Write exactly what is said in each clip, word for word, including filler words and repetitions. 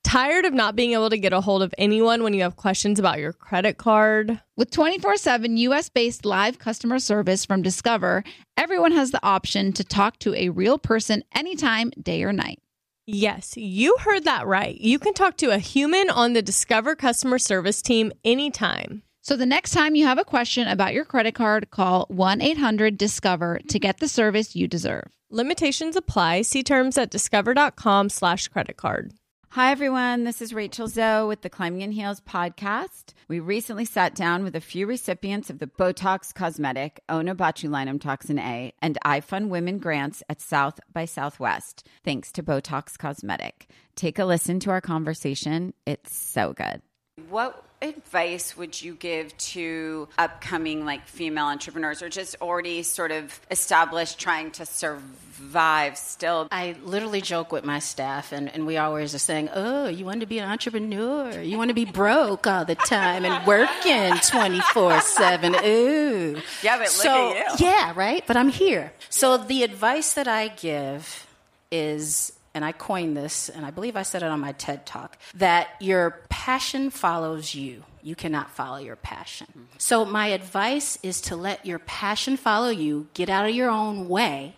Tired of not being able to get a hold of anyone when you have questions about your credit card? With twenty-four seven U S-based live customer service from Discover, everyone has the option to talk to a real person anytime, day or night. Yes, you heard that right. You can talk to a human on the Discover customer service team anytime. So the next time you have a question about your credit card, call one eight hundred discover to get the service you deserve. Limitations apply. See terms at discover.com slash credot card. Hi, everyone. This is Rachel Zoe with the Climbing in Heels podcast. We recently sat down with a few recipients of the Botox Cosmetic, Onabotulinum Toxin A, and iFund Women grants at South by Southwest, thanks to Botox Cosmetic. Take a listen to our conversation. It's so good. What advice would you give to upcoming like female entrepreneurs or just already sort of established trying to survive still? I literally joke with my staff and, and we always are saying, oh, you want to be an entrepreneur. You want to be broke all the time and working twenty-four seven. Ooh. Yeah, but so, look at you. Yeah, right? But I'm here. So the advice that I give is, and I coined this, and I believe I said it on my TED Talk, that your passion follows you. You cannot follow your passion. Mm-hmm. So my advice is to let your passion follow you, get out of your own way,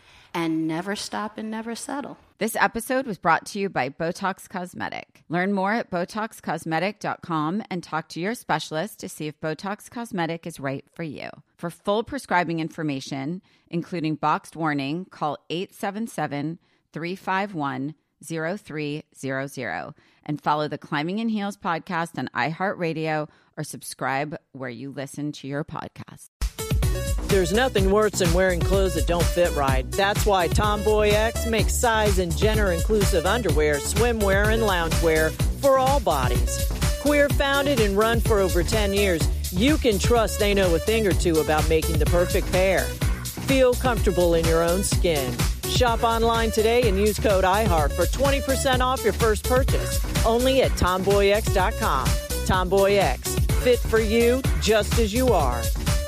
and never stop and never settle. This episode was brought to you by Botox Cosmetic. Learn more at botox cosmetic dot com and talk to your specialist to see if Botox Cosmetic is right for you. For full prescribing information, including boxed warning, call eight seven seven, three five one, zero three zero zero and follow the Climbing in Heels podcast on iHeartRadio or subscribe where you listen to your podcast. There's nothing worse than wearing clothes that don't fit right. That's why Tomboy X makes size and gender-inclusive underwear, swimwear, and loungewear for all bodies. Queer founded and run for over ten years, you can trust they know a thing or two about making the perfect pair. Feel comfortable in your own skin. Shop online today and use code iHeart for twenty percent off your first purchase. Only at tomboy x dot com. Tomboy X, fit for you just as you are.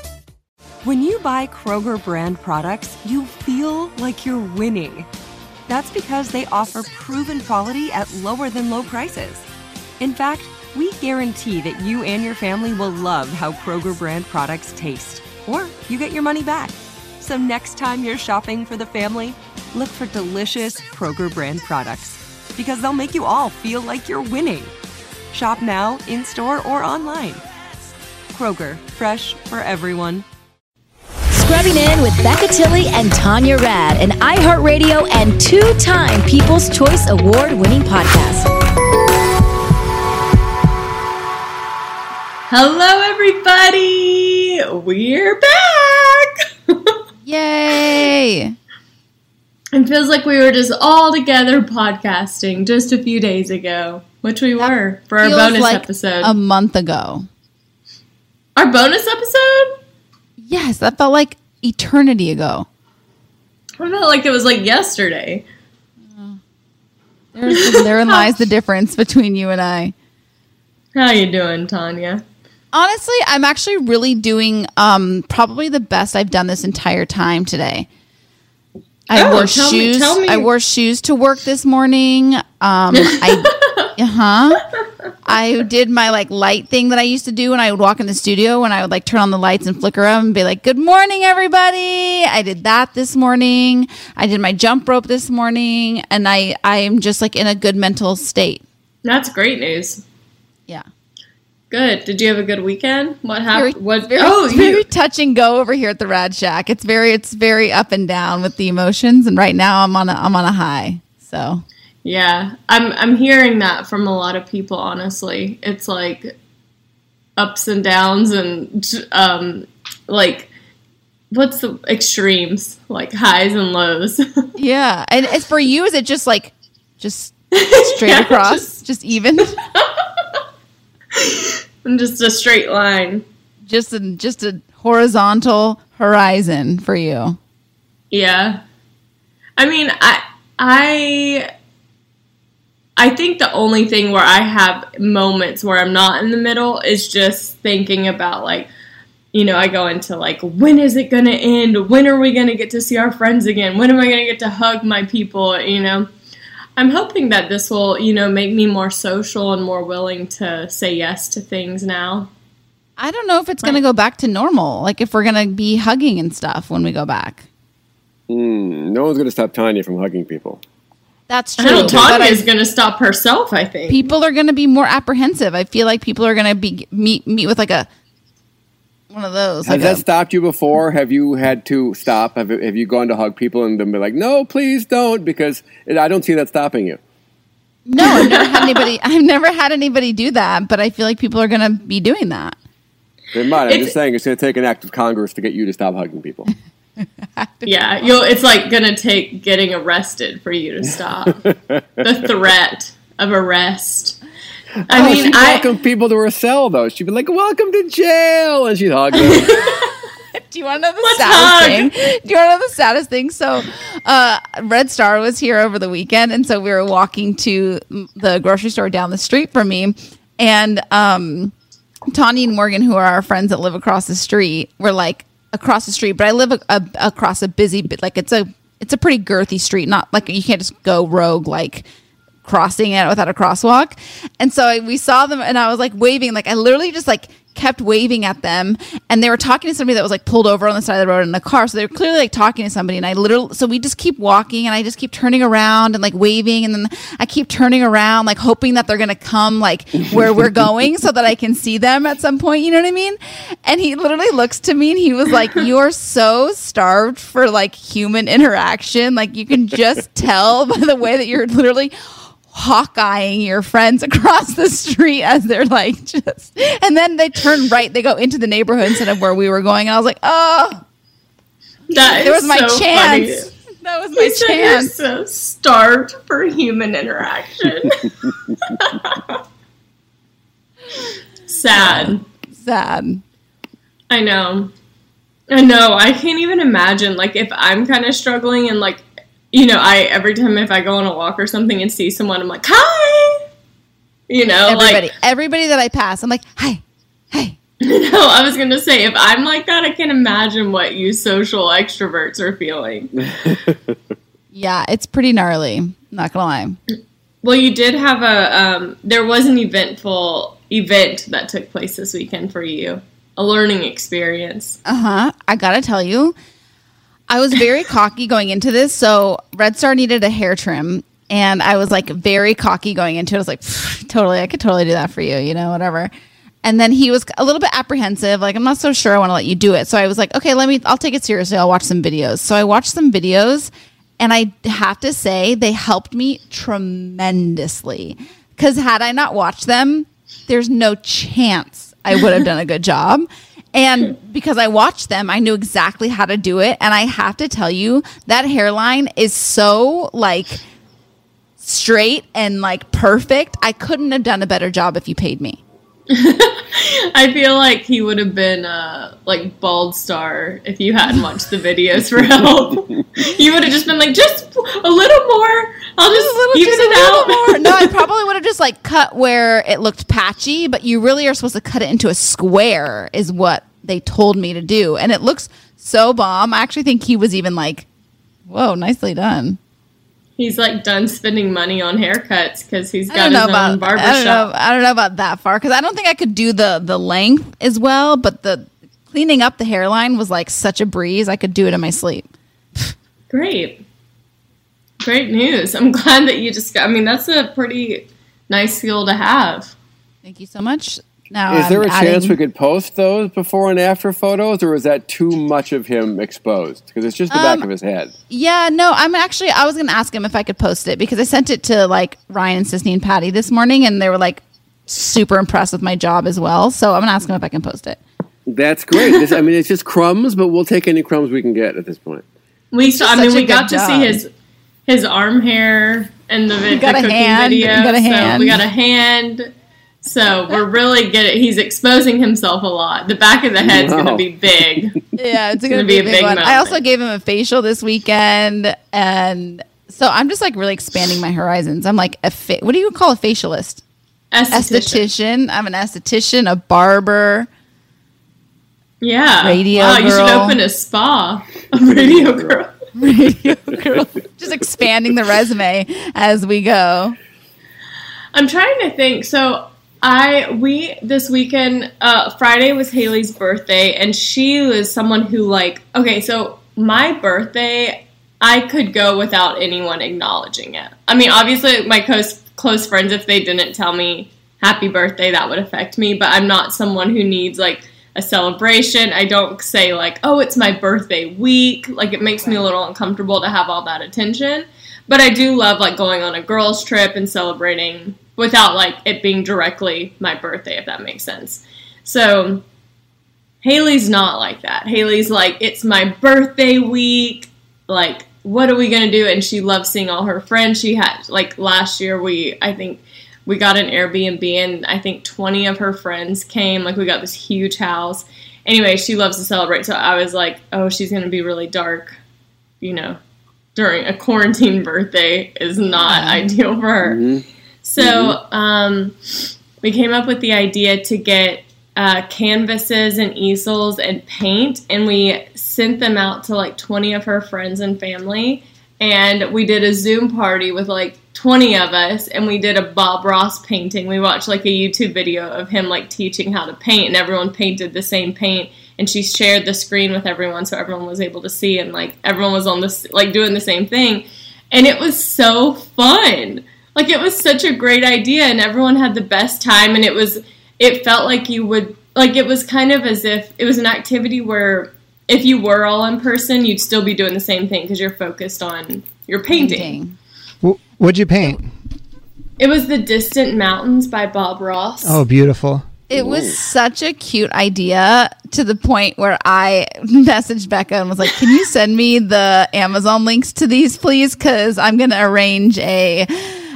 When you buy Kroger brand products, you feel like you're winning. That's because they offer proven quality at lower than low prices. In fact, we guarantee that you and your family will love how Kroger brand products taste, or you get your money back. So next time you're shopping for the family, look for delicious Kroger brand products, because they'll make you all feel like you're winning. Shop now, in-store, or online. Kroger, fresh for everyone. Scrubbing in with Becca Tilley and Tanya Rad, an iHeartRadio and two-time People's Choice Award-winning podcast. Hello, everybody. We're back. Yay! It feels like we were just all together podcasting just a few days ago, which we that were for our bonus like episode. A month ago. Our bonus episode? Yes, that felt like eternity ago. I felt like it was like yesterday. Uh, there's, therein lies the difference between you and I. How you doing, Tanya? Honestly, I'm actually really doing um, probably the best I've done this entire time today. I oh, wore tell shoes. Me, tell me. I wore shoes to work this morning. Um, I, uh huh. I did my like light thing that I used to do when I would walk in the studio, when I would like turn on the lights and flicker them and be like, "Good morning, everybody." I did that this morning. I did my jump rope this morning, and I I am just like in a good mental state. That's great news. Yeah. Good. Did you have a good weekend? What happened? What? Very, oh, it's you. very touch and go over here at the Rad Shack. It's very, it's very up and down with the emotions. And right now, I'm on a, I'm on a high. So, yeah, I'm, I'm hearing that from a lot of people. Honestly, it's like ups and downs, and um, like what's the extremes? Like highs and lows. Yeah, and it's for you. Is it just like just straight yeah, across, just, just even? And just a straight line. Just a, just a horizontal horizon for you. Yeah. I mean, I I I think the only thing where I have moments where I'm not in the middle is just thinking about, like, you know, I go into like, when is it going to end? When are we going to get to see our friends again? When am I going to get to hug my people? You know, I'm hoping that this will, you know, make me more social and more willing to say yes to things now. I don't know if it's going to go back to normal. Like if we're going to be hugging and stuff when we go back. Mm, no one's going to stop Tanya from hugging people. That's true. I know Tanya is going to stop herself, I think. People are going to be more apprehensive. I feel like people are going to be meet meet with like a one of those. Has like that a, stopped you before? Have you had to stop? Have, have you gone to hug people and then be like, no, please don't? Because it, I don't see that stopping you. No, I've never had anybody. I've never had anybody do that. But I feel like people are going to be doing that. They might. I'm It's- just saying it's going to take an act of Congress to get you to stop hugging people. Yeah, you'll. It's like going to take getting arrested for you to stop. The threat of arrest. I oh, mean, she'd I... welcome people to her cell, though. She'd be like, welcome to jail. And she'd hug them. Do you want to know the Let's saddest hug. thing? Do you want to know the saddest thing? So, uh, Red Star was here over the weekend, and so we were walking to the grocery store down the street from me, and um, Tanya and Morgan, who are our friends that live across the street, were like across the street. But I live a, a, across a busy, bit like it's a it's a pretty girthy street. Not like you can't just go rogue like crossing it without a crosswalk. And so I, we saw them, and I was like waving, like I literally just like kept waving at them, and they were talking to somebody that was like pulled over on the side of the road in a car. So they were clearly like talking to somebody, and I literally, so we just keep walking, and I just keep turning around and like waving, and then I keep turning around, like hoping that they're gonna come like where we're going so that I can see them at some point. You know what I mean? And he literally looks to me, and he was like, "You're so starved for like human interaction. Like you can just tell by the way that you're literally hawkeyeing your friends across the street as they're like just," and then they turn right, they go into the neighborhood instead of where we were going, and I was like, oh, That there is was my so chance. Funny. That was my You said you're chance. so starved for human interaction. Sad. Sad. I know. I know. I can't even imagine, like, if I'm kind of struggling and, like, you know, I every time if I go on a walk or something and see someone, I'm like, hi! You know, Everybody, like... everybody that I pass, I'm like, hi, hi. No, I was going to say, if I'm like that, I can imagine what you social extroverts are feeling. Yeah, it's pretty gnarly. Not gonna lie. Well, you did have a, um, there was an eventful event that took place this weekend for you. A learning experience. Uh-huh. I gotta tell you, I was very cocky going into this. So Red Star needed a hair trim, and I was like very cocky going into it. I was like, totally, I could totally do that for you, you know, whatever. And then he was a little bit apprehensive. Like, I'm not so sure I want to let you do it. So I was like, okay, let me, I'll take it seriously. I'll watch some videos. So I watched some videos, and I have to say they helped me tremendously. Because had I not watched them, there's no chance I would have done a good job. And because I watched them, I knew exactly how to do it. And I have to tell you, that hairline is so like straight and like perfect. I couldn't have done a better job if you paid me. I feel like he would have been uh, like Bald Star if you hadn't watched the videos for help. You would have just been like, just a little more. I'll just, A little- even just a it little out. more. No, I probably would have just like cut where it looked patchy, but you really are supposed to cut it into a square is what they told me to do. And it looks so bomb. I actually think he was even like, whoa, nicely done. He's like done spending money on haircuts because he's I got don't his know own about I don't barbershop. know, I don't know about that far because I don't think I could do the the length as well, but the cleaning up the hairline was like such a breeze. I could do it in my sleep. Great. Great news. I'm glad that you just got, I mean, that's a pretty nice skill to have. Thank you so much. Now, Is there I'm a chance adding- we could post those before and after photos, or is that too much of him exposed? Because it's just the back Um, of his head. Yeah, no, I'm actually, I was going to ask him if I could post it because I sent it to like Ryan and Sisney and Patty this morning, and they were like super impressed with my job as well. So I'm going to ask him if I can post it. That's great. This, I mean, it's just crumbs, but we'll take any crumbs we can get at this point. We saw, I such mean, a we good got to job. see his his arm hair in the, vid- got the a cooking hand. video. We got a So hand. we got a hand. So we're really good at, he's exposing himself a lot. The back of the head's Wow. going to be big. Yeah, it's going gonna to be a big, one. moment. I also gave him a facial this weekend, and so I'm just like really expanding my horizons. I'm like, a fa- what do you call a facialist? Esthetician. Esthetician. I'm an esthetician, a barber. Yeah. Radio wow, you should girl. open a spa. A radio girl. Radio girl. Just expanding the resume as we go. I'm trying to think. So I we this weekend, uh, Friday was Haley's birthday, and she was someone who like okay. So my birthday, I could go without anyone acknowledging it. I mean, obviously, my close close friends, if they didn't tell me happy birthday, that would affect me. But I'm not someone who needs like a celebration. I don't say like, oh, it's my birthday week. Like it makes me a little uncomfortable to have all that attention. But I do love like going on a girls trip and celebrating without like it being directly my birthday, if that makes sense. So Haley's not like that. Haley's like, it's my birthday week. Like, what are we going to do? And she loves seeing all her friends. She had, like, last year we, I think, we got an Airbnb and I think twenty of her friends came. Like, we got this huge house. Anyway, she loves to celebrate. So I was like, oh, she's going to be really dark, you know, during a quarantine birthday is not mm-hmm. ideal for her. Mm-hmm. So um, we came up with the idea to get uh, canvases and easels and paint, and we sent them out to like twenty of her friends and family, and we did a Zoom party with like twenty of us, and we did a Bob Ross painting. We watched like a YouTube video of him like teaching how to paint, and everyone painted the same paint, and she shared the screen with everyone so everyone was able to see, and like everyone was on this like doing the same thing, and it was so fun. Like, it was such a great idea, and everyone had the best time, and it was, it felt like you would, like, it was kind of as if, it was an activity where if you were all in person, you'd still be doing the same thing because you're focused on your painting. painting. W- what'd you paint? It was The Distant Mountains by Bob Ross. Oh, beautiful. It was such a cute idea to the point where I messaged Becca and was like, can you send me the Amazon links to these, please? Because I'm going to arrange a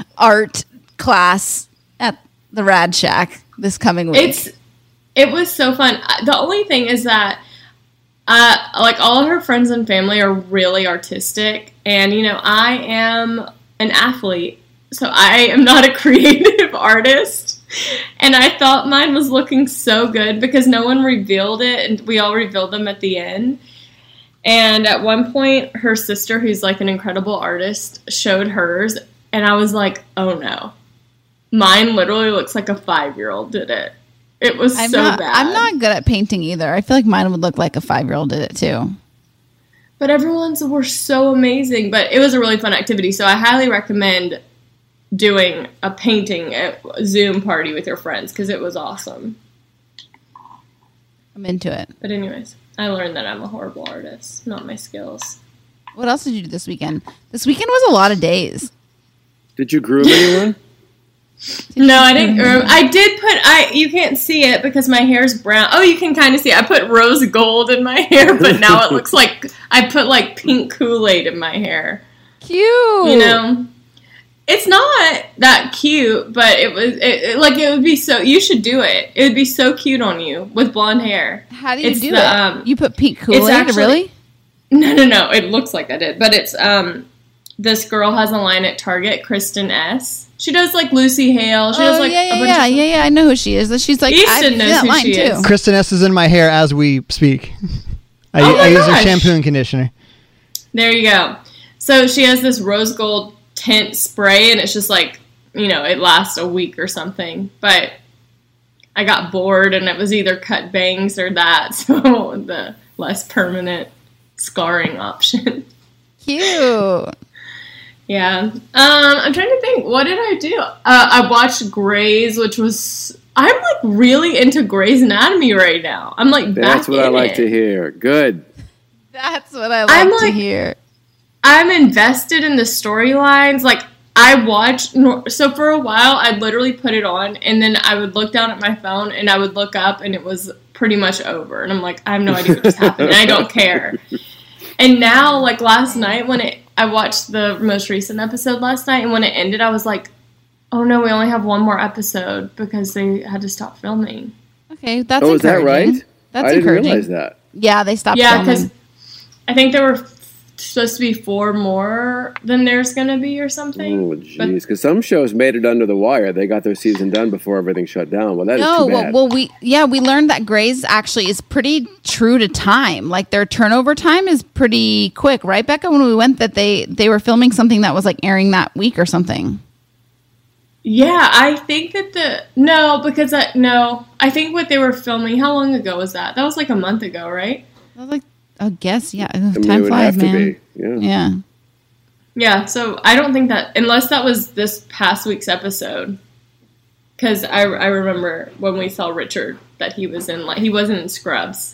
art class at the Rad Shack this coming week. It's it was so fun. The only thing is that uh, like all of her friends and family are really artistic, and you know I am an athlete, so I am not a creative artist. And I thought mine was looking so good because no one revealed it, and we all revealed them at the end. And at one point, her sister, who's like an incredible artist, showed hers. And I was like, oh no. Mine literally looks like a five-year-old did it. It was I'm so not, bad. I'm not good at painting either. I feel like mine would look like a five-year-old did it too. But everyone's were so amazing. But it was a really fun activity. So I highly recommend doing a painting at Zoom party with your friends because it was awesome. I'm into it. But anyways, I learned that I'm a horrible artist, not my skills. What else did you do this weekend? This weekend was a lot of days. Did you groom anyone? No, I didn't groom. I did put, I you can't see it because my hair's brown. Oh, you can kind of see it. I put rose gold in my hair, but now it looks like I put like pink Kool-Aid in my hair. Cute. You know? It's not that cute, but it was, it, it, like, it would be so, you should do it. It would be so cute on you with blonde hair. How do you it's do the, it? Um, you put pink Kool-Aid, actually, really? No, no, no. It looks like I did. But it's, um, this girl has a line at Target, Kristen S. She does, like, Lucy Hale. She oh, does, like, yeah, a yeah, bunch yeah, of... yeah, yeah. I know who she is. She's like, Easton I knows that who line she too. is. Kristen S is in my hair as we speak. I, Oh my I use her gosh. shampoo and conditioner. There you go. So she has this rose gold tint spray, and it's just, like, you know, it lasts a week or something. But I got bored, and it was either cut bangs or that, so the less permanent scarring option. Cute. Yeah. Um, I'm trying to think. What did I do? Uh, I watched Grey's, which was... I'm, like, really into Grey's Anatomy right now. I'm, like, back That's what in I like it. to hear. Good. That's what I like I'm to like- hear. I'm invested in the storylines. Like, I watched... So, for a while, I'd literally put it on, and then I would look down at my phone, and I would look up, and it was pretty much over. And I'm like, I have no idea what just happened, and I don't care. And now, like, last night, when it... I watched the most recent episode last night, and when it ended, I was like, oh no, we only have one more episode because they had to stop filming. Okay, that's Oh, is that encouraging. right? That's I didn't encouraging. realize that. Yeah, they stopped Yeah, filming. because I think there were supposed to be four more than there's going to be or something. Oh, jeez. Because some shows made it under the wire. They got their season done before everything shut down. Well, that is No, too well, bad. well, we yeah, we learned that Grey's actually is pretty true to time. Like their turnover time is pretty quick, right, Becca? When we went, that they they were filming something that was like airing that week or something. Yeah, I think that the no, because I, no, I think what they were filming. How long ago was that? That was like a month ago, right? I was like, I guess, yeah. I mean, Time it would flies, have to man. be. Yeah. Yeah. Yeah, so I don't think that unless that was this past week's episode, because I, I remember when we saw Richard that he was in like he wasn't in Scrubs.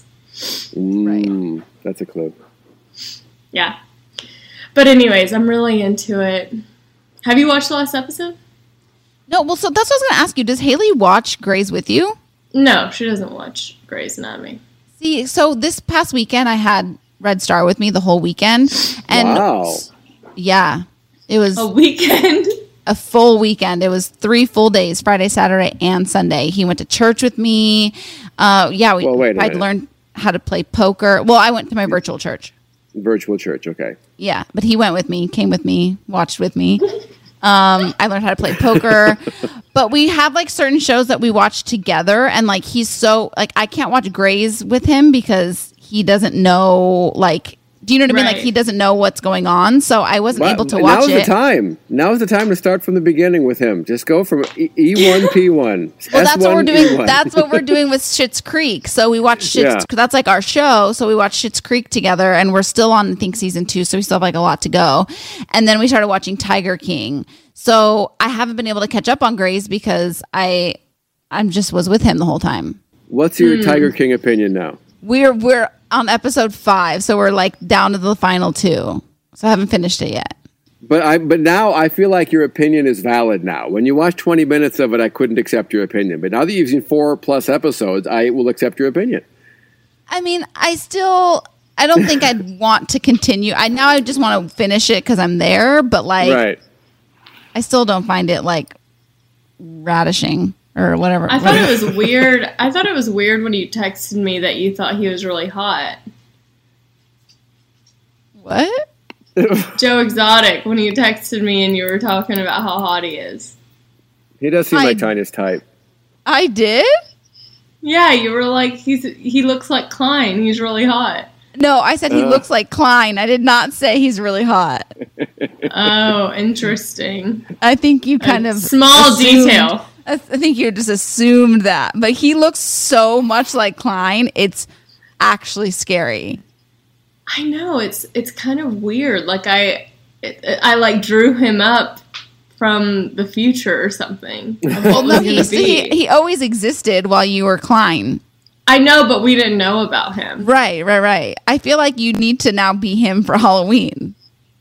Mm, that's a clue. Yeah, but anyways, I'm really into it. Have you watched the last episode? No, well, so that's what I was going to ask you. Does Haley watch Grey's with you? No, she doesn't watch Grey's Anatomy. See, so this past weekend, I had Red Star with me the whole weekend. And Wow. yeah, it was A weekend. a full weekend. It was three full days, Friday, Saturday, and Sunday. He went to church with me. Uh, yeah, we Well, wait a I'd minute. learned how to play poker. Well, I went to my virtual church. Virtual church, okay. Yeah, but he went with me, came with me, watched with me. Um, I learned how to play poker, but we have like certain shows that we watch together, and like he's so like I can't watch Grey's with him because he doesn't know like. Do you know what I mean? Like Right. he doesn't know what's going on, so I wasn't Well, able to watch now's it. the time. Now's the time to start from the beginning with him. Just go from E one, P one. Well, that's what we're doing. E one. That's what we're doing with Schitt's Creek. So we watch Schitt's. Yeah. That's like our show. So we watch Schitt's Creek together, and we're still on, I think, season two. So we still have like a lot to go. And then we started watching Tiger King. So I haven't been able to catch up on Grey's because I, I'm just was with him the whole time. What's Hmm. your Tiger King opinion now? We're we're on episode five, so we're like down to the final two. So I haven't finished it yet. But I but now I feel like your opinion is valid now. When you watch twenty minutes of it, I couldn't accept your opinion. But now that you've seen four plus episodes, I will accept your opinion. I mean, I still. I don't think I'd want to continue. I now I just want to finish it because I'm there. But like. Right. I still don't find it like radishing or whatever. I thought it was weird. I thought it was weird when you texted me that you thought he was really hot. What? Joe Exotic, when you texted me and you were talking about how hot he is. He does seem I- like Tanya's type. I did? Yeah, you were like, he's he looks like Klein. He's really hot. No, I said he Uh. looks like Klein. I did not say he's really hot. Oh, interesting. I think you kind A of small assumed- detail. I, I think you just assumed that, but he looks so much like Klein. It's actually scary. I know it's it's kind of weird. Like I, it, I like drew him up from the future or something. Of Well, what no, was he, gonna he be. he always existed while you were Klein. I know, but we didn't know about him. Right, right, right. I feel like you need to now be him for Halloween.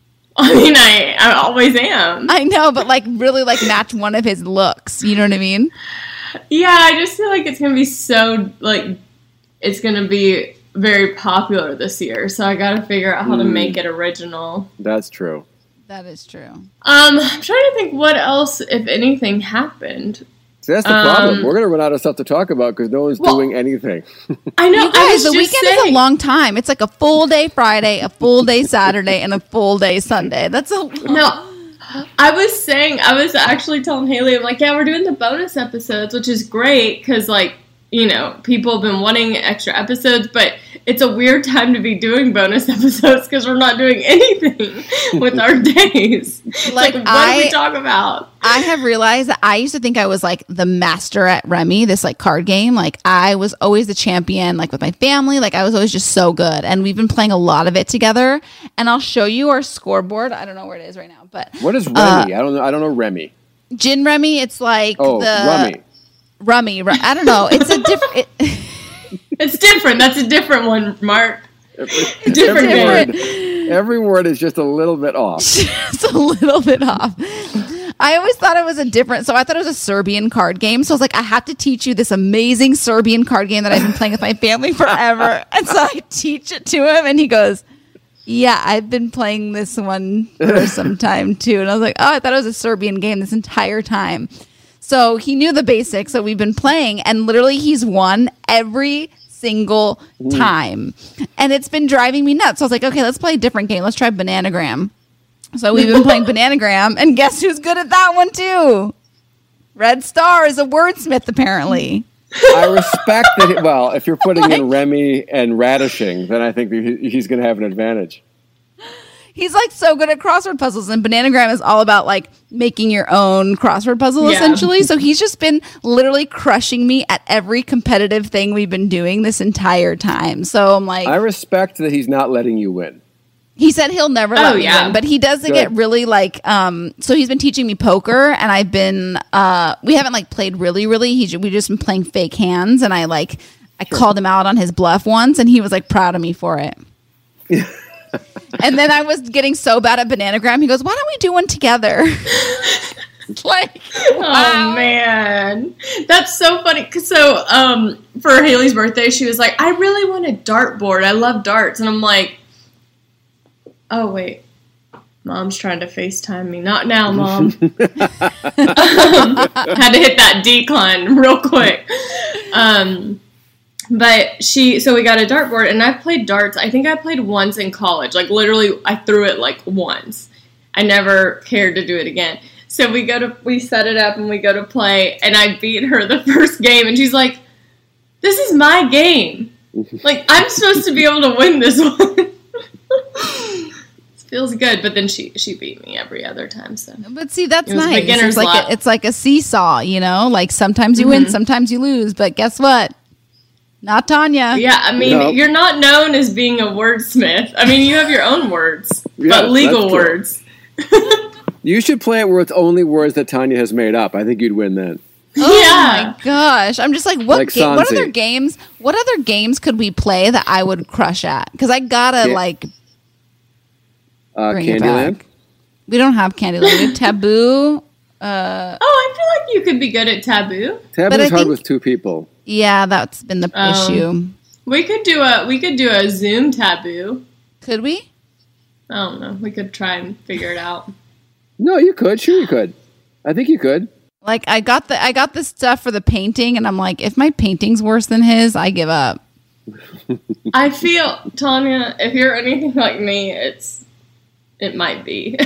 I mean, I I always am. I know, but like really like match one of his looks. You know what I mean? Yeah, I just feel like it's gonna be so like it's gonna be very popular this year. So I got to figure out how to make it original. That's true. That is true. Um, I'm trying to think what else, if anything, happened. See, that's the Um, problem. We're going to run out of stuff to talk about because no one's Well- doing anything. I know. You I guys, was the just weekend is saying, a long time. It's like a full day Friday, a full day Saturday, and a full day Sunday. That's a long. No, I was saying, I was actually telling Haley, I'm like, yeah, we're doing the bonus episodes, which is great because, like, you know, people have been wanting extra episodes, but it's a weird time to be doing bonus episodes because we're not doing anything with our days. It's Like, like, what I- do we talk about? I have realized that I used to think I was like the master at Remy, this like card game. Like I was always the champion, like with my family. Like I was always just so good. And we've been playing a lot of it together. And I'll show you our scoreboard. I don't know where it is right now, but What is Remy? Uh, I don't know. I don't know Remy. Gin Remy, it's like Oh, the Rummy. Rummy. Ru- I don't know. It's a different. It, It's different. That's a different one, Mark. Different Every game. word, every word is just a little bit off. it's a little bit off. I always thought it was a different, so I thought it was a Serbian card game. So I was like, I have to teach you this amazing Serbian card game that I've been playing with my family forever. And so I teach it to him, and he goes, yeah, I've been playing this one for some time too. And I was like, oh, I thought it was a Serbian game this entire time. So he knew the basics that we've been playing, and literally he's won every single time. And it's been driving me nuts. So I was like, okay, let's play a different game. Let's try Bananagram. So we've been playing Bananagram, and guess who's good at that one too? Red Star is a wordsmith, apparently. I respect that. He, well, if you're putting like, in Remy and Radishing, then I think he, he's going to have an advantage. He's like so good at crossword puzzles, and Bananagram is all about like making your own crossword puzzle, yeah. essentially. So he's just been literally crushing me at every competitive thing we've been doing this entire time. So I'm like, I respect that he's not letting you win. He said he'll never let oh, me yeah. win, but he does Good. get really like. Um, so he's been teaching me poker, and I've been. Uh, we haven't like played really, really. He we just been playing fake hands, and I like I sure. called him out on his bluff once, and he was like proud of me for it. And then I was getting so bad at Bananagram. He goes, "Why don't we do one together?" Like, wow. Oh man, that's so funny. Cause so um, for Haley's birthday, she was like, "I really want a dartboard. I love darts," and I'm like, "Oh wait, Mom's trying to FaceTime me. Not now, Mom." um, had to hit that decline real quick. Um, But she, so we got a dartboard, and I've played darts. I think I played once in college. Like, literally, I threw it, like, once. I never cared to do it again. So we go to, we set it up, and we go to play, and I beat her the first game, and she's like, "This is my game. Like, I'm supposed to be able to win this one." It feels good, but then she, she beat me every other time, so. But see, that's it was nice. Beginner's It's like, a, it's like a seesaw, you know? Like, sometimes you mm-hmm. win, sometimes you lose, but guess what? Not Tanya. Yeah, I mean, nope. You're not known as being a wordsmith. I mean, you have your own words, yeah, but legal words. You should play it where it's only words that Tanya has made up. I think you'd win then. Oh yeah. My gosh. I'm just like, what like ga- what other games what other games could we play that I would crush at? Because I gotta Can- like uh, Candyland? We don't have Candyland. We have Taboo. Uh, oh, I feel like you could be good at Taboo. Taboo is hard think- with two people. Yeah, that's been the um, issue. We could do a we could do a Zoom Taboo. Could we? I don't know. We could try and figure it out. No, you could. Sure, you could. I think you could. Like I got the I got the stuff for the painting, and I'm like, if my painting's worse than his, I give up. I feel, Tanya, if you're anything like me, it's it might be.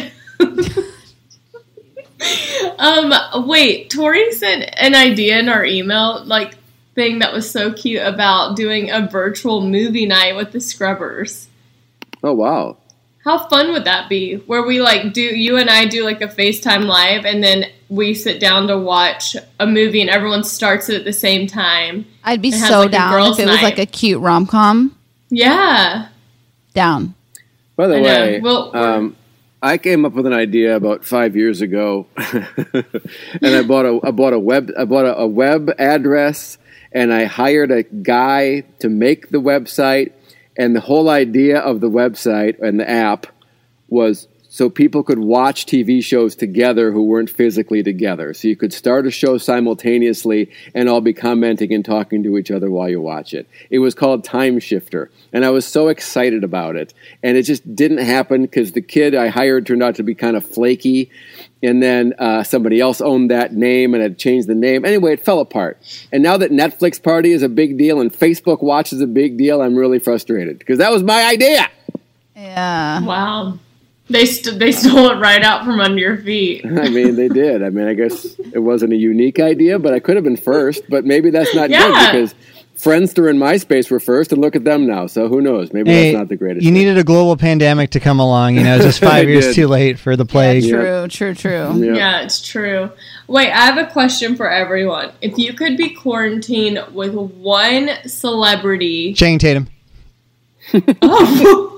um. Wait, Tori sent an idea in our email, like. Thing that was so cute about doing a virtual movie night with the Scrubbers. Oh wow. How fun would that be? Where we like do you and I do like a FaceTime live, and then we sit down to watch a movie and everyone starts it at the same time. I'd be so like down if it night. was like a cute rom-com. Yeah. Down. By the I way, well, um, I came up with an idea about five years ago, and I bought a I bought a web I bought a, a web address. And I hired a guy to make the website, and the whole idea of the website and the app was so people could watch T V shows together who weren't physically together. So you could start a show simultaneously and all be commenting and talking to each other while you watch it. It was called Time Shifter, and I was so excited about it. And it just didn't happen because the kid I hired turned out to be kind of flaky. And then uh, somebody else owned that name and had changed the name. Anyway, it fell apart. And now that Netflix Party is a big deal and Facebook Watch is a big deal, I'm really frustrated because that was my idea. Yeah. Wow. They st- they stole it right out from under your feet. I mean, they did. I mean, I guess it wasn't a unique idea, but I could have been first. But maybe that's not yeah. good because Friendster and MySpace were first, and look at them now. So who knows? Maybe hey, that's not the greatest. You thing. needed a global pandemic to come along. You know, just five years too late for the plague. Yeah, true, yep. true, true. Yep. Yeah, it's true. Wait, I have a question for everyone. If you could be quarantined with one celebrity... Channing Tatum. Oh,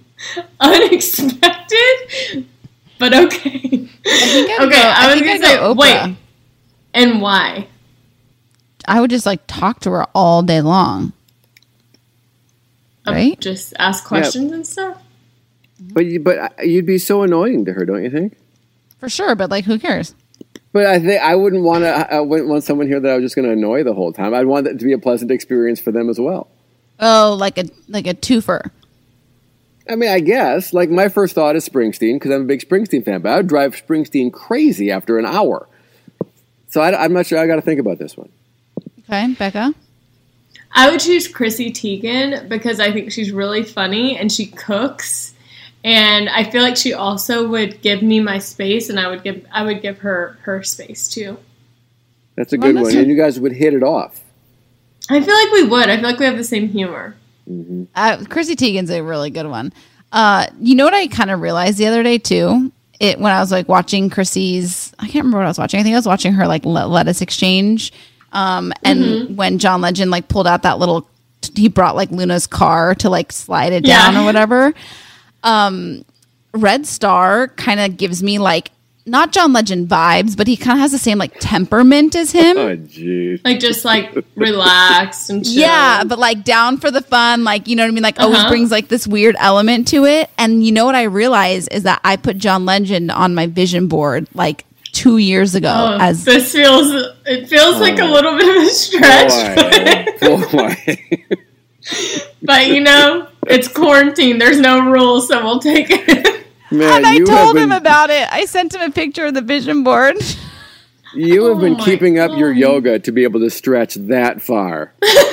unexpected, but okay. I think I'd okay, go, I, I was think going I'd to say, go Oprah. wait, and why? I would just like talk to her all day long. Right? Um, just ask questions yeah. and stuff? But, you, but you'd be so annoying to her, don't you think? For sure, but like, who cares? But I think I wouldn't want to. I wouldn't want someone here that I was just going to annoy the whole time. I'd want it to be a pleasant experience for them as well. Oh, like a like a twofer. I mean, I guess. Like, my first thought is Springsteen, because I'm a big Springsteen fan, but I would drive Springsteen crazy after an hour. So I, I'm not sure. I got to think about this one. Okay, Becca? I would choose Chrissy Teigen because I think she's really funny and she cooks. And I feel like she also would give me my space, and I would give I would give her her space too. That's a good well, one. And you guys would hit it off. I feel like we would. I feel like we have the same humor. Mm-hmm. Uh, Chrissy Teigen's a really good one. Uh, you know what I kind of realized the other day too? It when I was like watching Chrissy's, I can't remember what I was watching. I think I was watching her like lettuce exchange. Um, and mm-hmm. when John Legend like pulled out that little, he brought like Luna's car to like slide it down yeah. or whatever. Um, Red Star kind of gives me like not John Legend vibes, but he kind of has the same like temperament as him. Oh, jeez. Like just like relaxed and chill. Yeah, but like down for the fun, like, you know what I mean? Like uh-huh. always brings like this weird element to it. And you know what I realized is that I put John Legend on my vision board like two years ago. Oh, as this feels, it feels oh. like a little bit of a stretch. Oh, boy. But you know, it's quarantine. There's no rules, so we'll take it. Man, and I told been, him about it. I sent him a picture of the vision board. You have oh been keeping God. up your yoga to be able to stretch that far.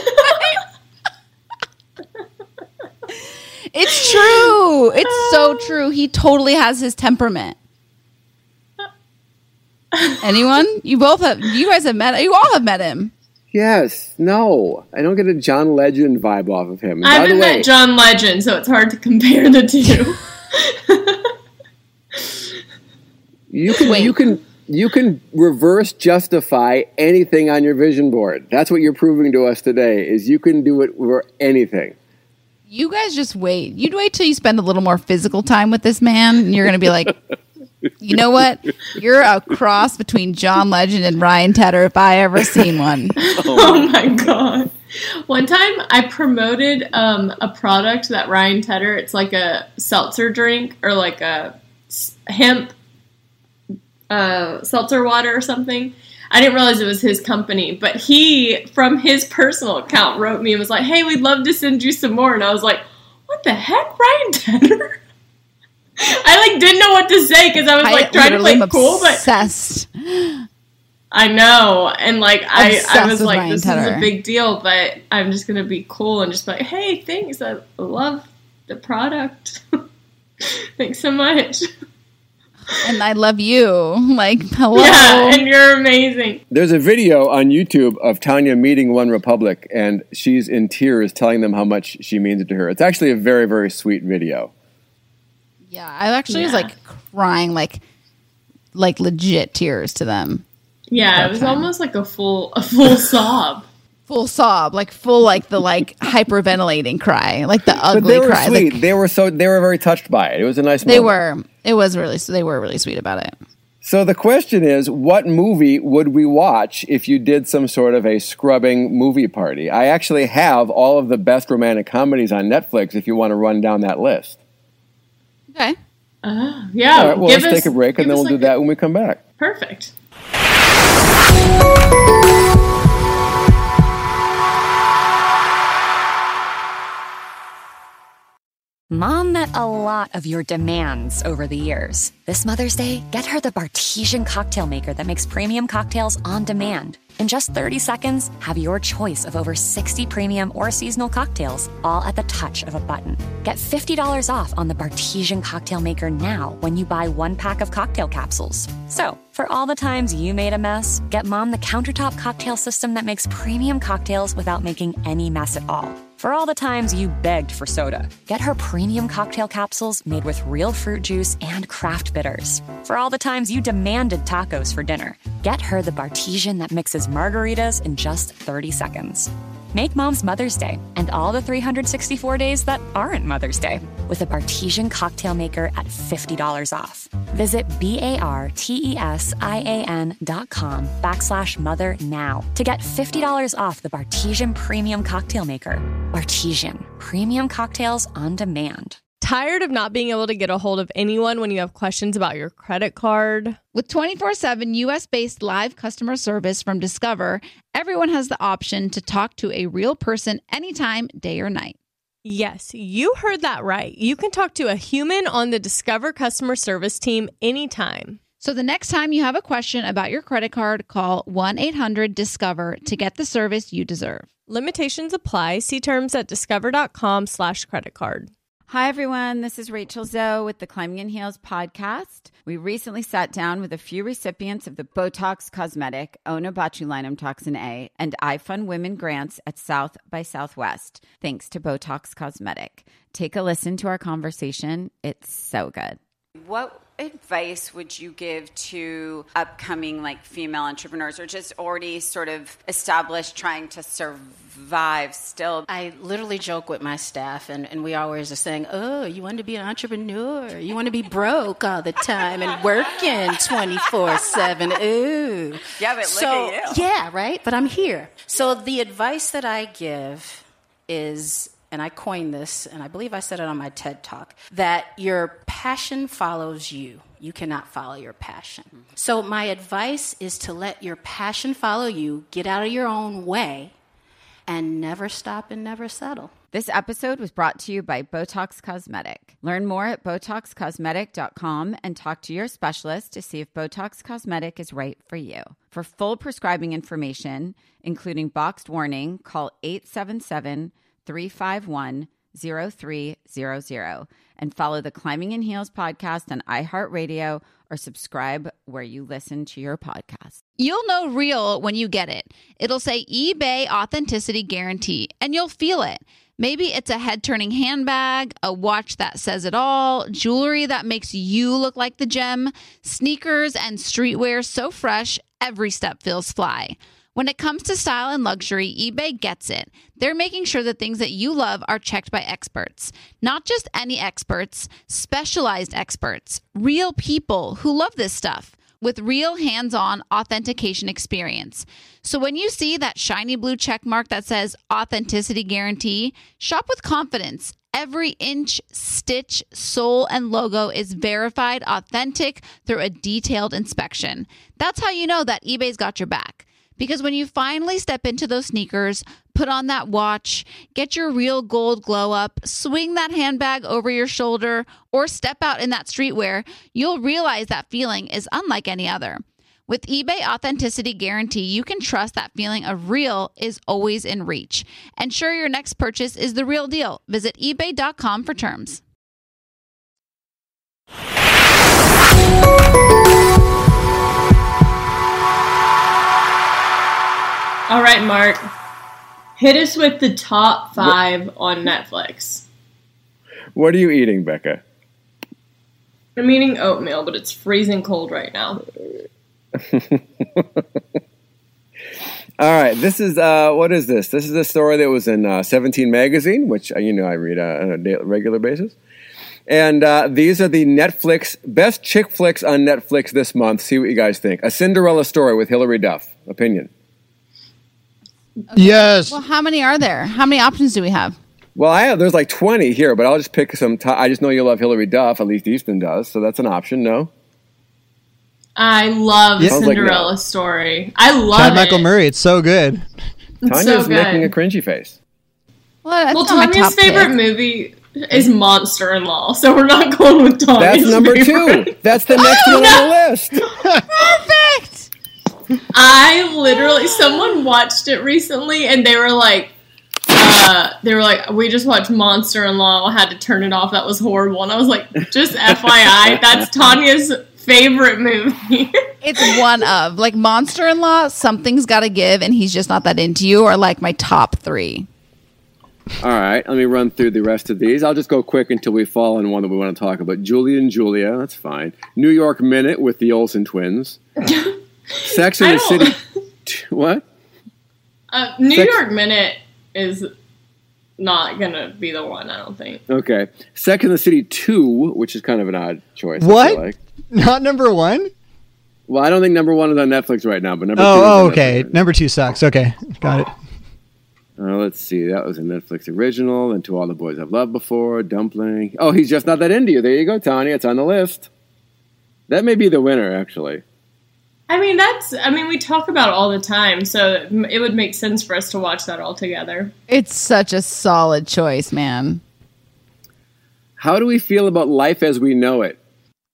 It's true. It's so true. He totally has his temperament. Anyone? You both have. You guys have met. You all have met him. Yes. No. I don't get a John Legend vibe off of him. I haven't met John Legend, so it's hard to compare the two. You can Wait. you can you can reverse justify anything on your vision board. That's what you're proving to us today. Is you can do it for anything. You guys just wait. You'd wait till you spend a little more physical time with this man, and you're going to be like, you know what? You're a cross between John Legend and Ryan Tedder if I ever seen one. Oh, oh my God. One time I promoted um, a product that Ryan Tedder, it's like a seltzer drink or like a hemp uh, seltzer water or something. I didn't realize it was his company, but he, from his personal account, wrote me and was like, hey, we'd love to send you some more. And I was like, what the heck, Ryan Tedder? I like didn't know what to say because I was like I trying to play cool, but obsessed. I know, and like I, I was like, Ryan this Tedder. is a big deal, but I'm just gonna be cool and just be like, hey, thanks, I love the product. Thanks so much. And I love you. Like, hello. Yeah, and you're amazing. There's a video on YouTube of Tanya meeting One Republic, and she's in tears telling them how much she means it to her. It's actually a very, very sweet video. Yeah, I actually yeah. was like crying, like, like legit tears to them. Yeah, it was time. almost like a full, a full sob. Full sob, like full, like the like hyperventilating cry, like the ugly but they were cry. Sweet. Like, they were so they were very touched by it. It was a nice. They moment. were. It was really. They were really sweet about it. So the question is, what movie would we watch if you did some sort of a scrubbing movie party? I actually have all of the best romantic comedies on Netflix. If you want to run down that list. Okay. Uh, yeah. All right, well, let's us, take a break, and then we'll like do that a, when we come back. Perfect. Mom met a lot of your demands over the years. This Mother's Day, get her the Bartesian cocktail maker that makes premium cocktails on demand. In just thirty seconds, have your choice of over sixty premium or seasonal cocktails, all at the touch of a button. Get fifty dollars off on the Bartesian cocktail maker now when you buy one pack of cocktail capsules. So, for all the times you made a mess, get Mom the countertop cocktail system that makes premium cocktails without making any mess at all. For all the times you begged for soda, get her premium cocktail capsules made with real fruit juice and craft bitters. For all the times you demanded tacos for dinner, get her the Bartesian that mixes margaritas in just thirty seconds. Make Mom's Mother's Day and all the three hundred sixty-four days that aren't Mother's Day with a Bartesian cocktail maker at fifty dollars off. Visit B-A-R-T-E-S-I-A-N dot com backslash mother now to get fifty dollars off the Bartesian Premium Cocktail Maker. Bartesian, premium cocktails on demand. Tired of not being able to get a hold of anyone when you have questions about your credit card? With twenty-four seven U S-based live customer service from Discover, everyone has the option to talk to a real person anytime, day or night. Yes, you heard that right. You can talk to a human on the Discover customer service team anytime. So the next time you have a question about your credit card, call one eight hundred discover to get the service you deserve. Limitations apply. See terms at discover.com slash credit card. Hi, everyone. This is Rachel Zoe with the Climbing in Heels podcast. We recently sat down with a few recipients of the Botox Cosmetic, Onabotulinum Toxin A, and iFund Women grants at South by Southwest, thanks to Botox Cosmetic. Take a listen to our conversation. It's so good. What advice would you give to upcoming like female entrepreneurs or just already sort of established trying to survive still? I literally joke with my staff and, and we always are saying, oh, you want to be an entrepreneur? You want to be broke all the time and working twenty-four seven. Ooh. Yeah, but so, look at you. Yeah, right? But I'm here. So the advice that I give is, and I coined this, and I believe I said it on my TED Talk, that your passion follows you. You cannot follow your passion. Mm-hmm. So my advice is to let your passion follow you, get out of your own way, and never stop and never settle. This episode was brought to you by Botox Cosmetic. Learn more at botox cosmetic dot com and talk to your specialist to see if Botox Cosmetic is right for you. For full prescribing information, including boxed warning, call eight seven seven, three five one, zero three zero zero and follow the Climbing in Heels podcast on iHeartRadio or subscribe where you listen to your podcast. You'll know real when you get it. It'll say eBay Authenticity Guarantee, and you'll feel it. Maybe it's a head-turning handbag, a watch that says it all, jewelry that makes you look like the gem, sneakers and streetwear so fresh, every step feels fly. When it comes to style and luxury, eBay gets it. They're making sure the things that you love are checked by experts. Not just any experts, specialized experts, real people who love this stuff with real hands-on authentication experience. So when you see that shiny blue check mark that says Authenticity Guarantee, shop with confidence. Every inch, stitch, sole, and logo is verified authentic through a detailed inspection. That's how you know that eBay's got your back. Because when you finally step into those sneakers, put on that watch, get your real gold glow up, swing that handbag over your shoulder, or step out in that streetwear, you'll realize that feeling is unlike any other. With eBay Authenticity Guarantee, you can trust that feeling of real is always in reach. Ensure your next purchase is the real deal. Visit ebay dot com for terms. All right, Mark. Hit us with the top five what? on Netflix. What are you eating, Becca? I'm eating oatmeal, but it's freezing cold right now. All right, this is, uh, what is this? This is a story that was in uh, seventeen magazine, which, uh, you know, I read uh, on a daily, regular basis. And uh, these are the Netflix, best chick flicks on Netflix this month. See what you guys think. A Cinderella Story with Hilary Duff. Opinion. Okay. Yes. Well, how many are there? How many options do we have? Well, I have, there's like twenty here, but I'll just pick some. T- I just know you love Hilary Duff, at least Easton does, so that's an option, no? I love yeah. Cinderella like no. Story. I love Chad it. Michael Murray, it's so good. It's Tanya's so good. making a cringy face. Well, well Tanya's favorite pick. movie is Monster-in-Law, so we're not going with Tanya's That's number favorite. two. That's the next one on the list. Perfect. I literally, someone watched it recently and they were like, uh, they were like, we just watched Monster-in-Law. I had to turn it off. That was horrible. And I was like, just F Y I, that's Tanya's favorite movie. It's one of, like, Monster-in-Law, Something's Gotta Give, and He's Just Not That Into You are like my top three. All right, let me run through the rest of these. I'll just go quick until we fall on one that we want to talk about. Julie and Julia, that's fine. New York Minute with the Olsen twins. Sex in the City. What? Uh, New Sex- York Minute is not going to be the one, I don't think. Okay. Sex in the City two, which is kind of an odd choice. What? I feel like. Not number one? Well, I don't think number one is on Netflix right now, but number oh, two. Oh, okay. Netflix. Number two sucks. Okay, got it. Uh, let's see. That was a Netflix original. And To All the Boys I've Loved Before, Dumpling. Oh, He's Just Not That Into You. There you go, Tanya. It's on the list. That may be the winner, actually. I mean, that's, I mean, we talk about it all the time, so it would make sense for us to watch that all together. It's such a solid choice, man. How do we feel about Life as We Know It?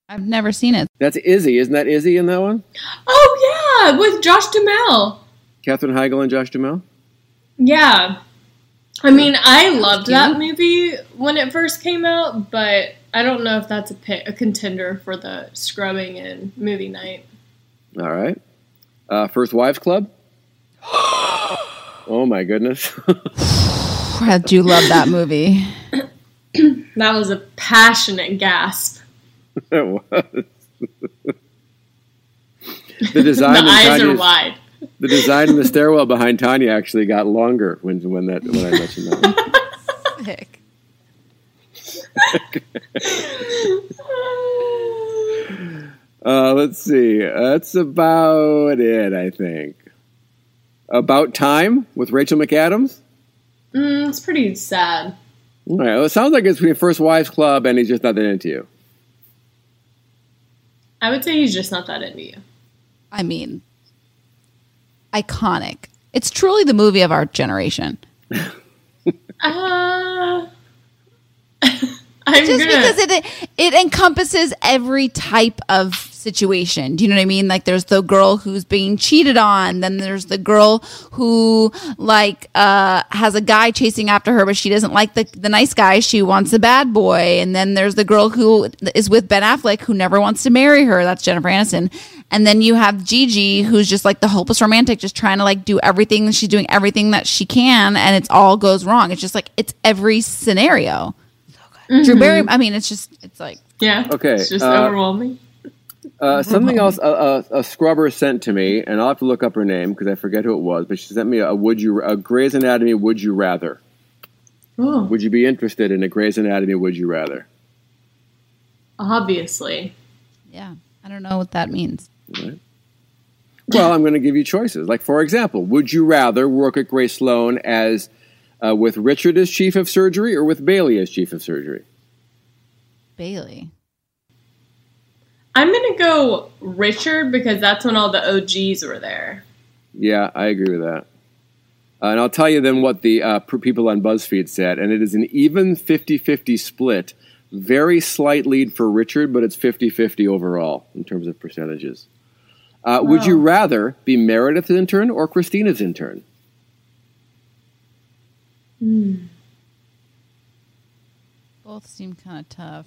I've never seen it. That's Izzy. Isn't that Izzy in that one? Oh, yeah, with Josh Duhamel. Katherine Heigl and Josh Duhamel? Yeah. I mean, I loved that movie when it first came out, but I don't know if that's a, pick, a contender for the scrubbing and movie night. All right. Uh, First Wives Club? Oh, my goodness. I do love that movie. That was a passionate gasp. It was. The design. The eyes are wide. The design in the stairwell behind Tanya actually got longer when when that when I mentioned that one. Sick. uh, let's see. That's about it, I think. About Time with Rachel McAdams? Mm, it's pretty sad. All right. Well, it sounds like it's between First Wives Club and he's just not that into you. I would say he's just not that into you. I mean, iconic. It's truly the movie of our generation. Uh, I'm just gonna... because it it encompasses every type of situation. Do you know what I mean? Like, there's the girl who's being cheated on, then there's the girl who like uh, has a guy chasing after her, but she doesn't like the the nice guy. She wants the bad boy, and then there's the girl who is with Ben Affleck who never wants to marry her. That's Jennifer Aniston. And then you have Gigi, who's just like the hopeless romantic, just trying to like do everything. She's doing everything that she can, and it all goes wrong. It's just like it's every scenario. Mm-hmm. Drew Barrymore. I mean, it's just, it's like, yeah. Okay. It's just uh, overwhelming. Uh, something else a, a, a scrubber sent to me, and I'll have to look up her name because I forget who it was, but she sent me a would you a Grey's Anatomy Would You Rather. Oh. Would you be interested in a Grey's Anatomy Would You Rather? Obviously. Yeah. I don't know what that means. Right. Well, I'm going to give you choices. Like, for example, would you rather work at Grey Sloan as uh, with Richard as chief of surgery or with Bailey as chief of surgery? Bailey. I'm going to go Richard because that's when all the O Gs were there. Yeah, I agree with that. Uh, and I'll tell you then what the uh, people on BuzzFeed said. And it is an even fifty-fifty split. Very slight lead for Richard, but it's fifty-fifty overall in terms of percentages. Uh, wow. Would you rather be Meredith's intern or Christina's intern? Mm. Both seem kind of tough.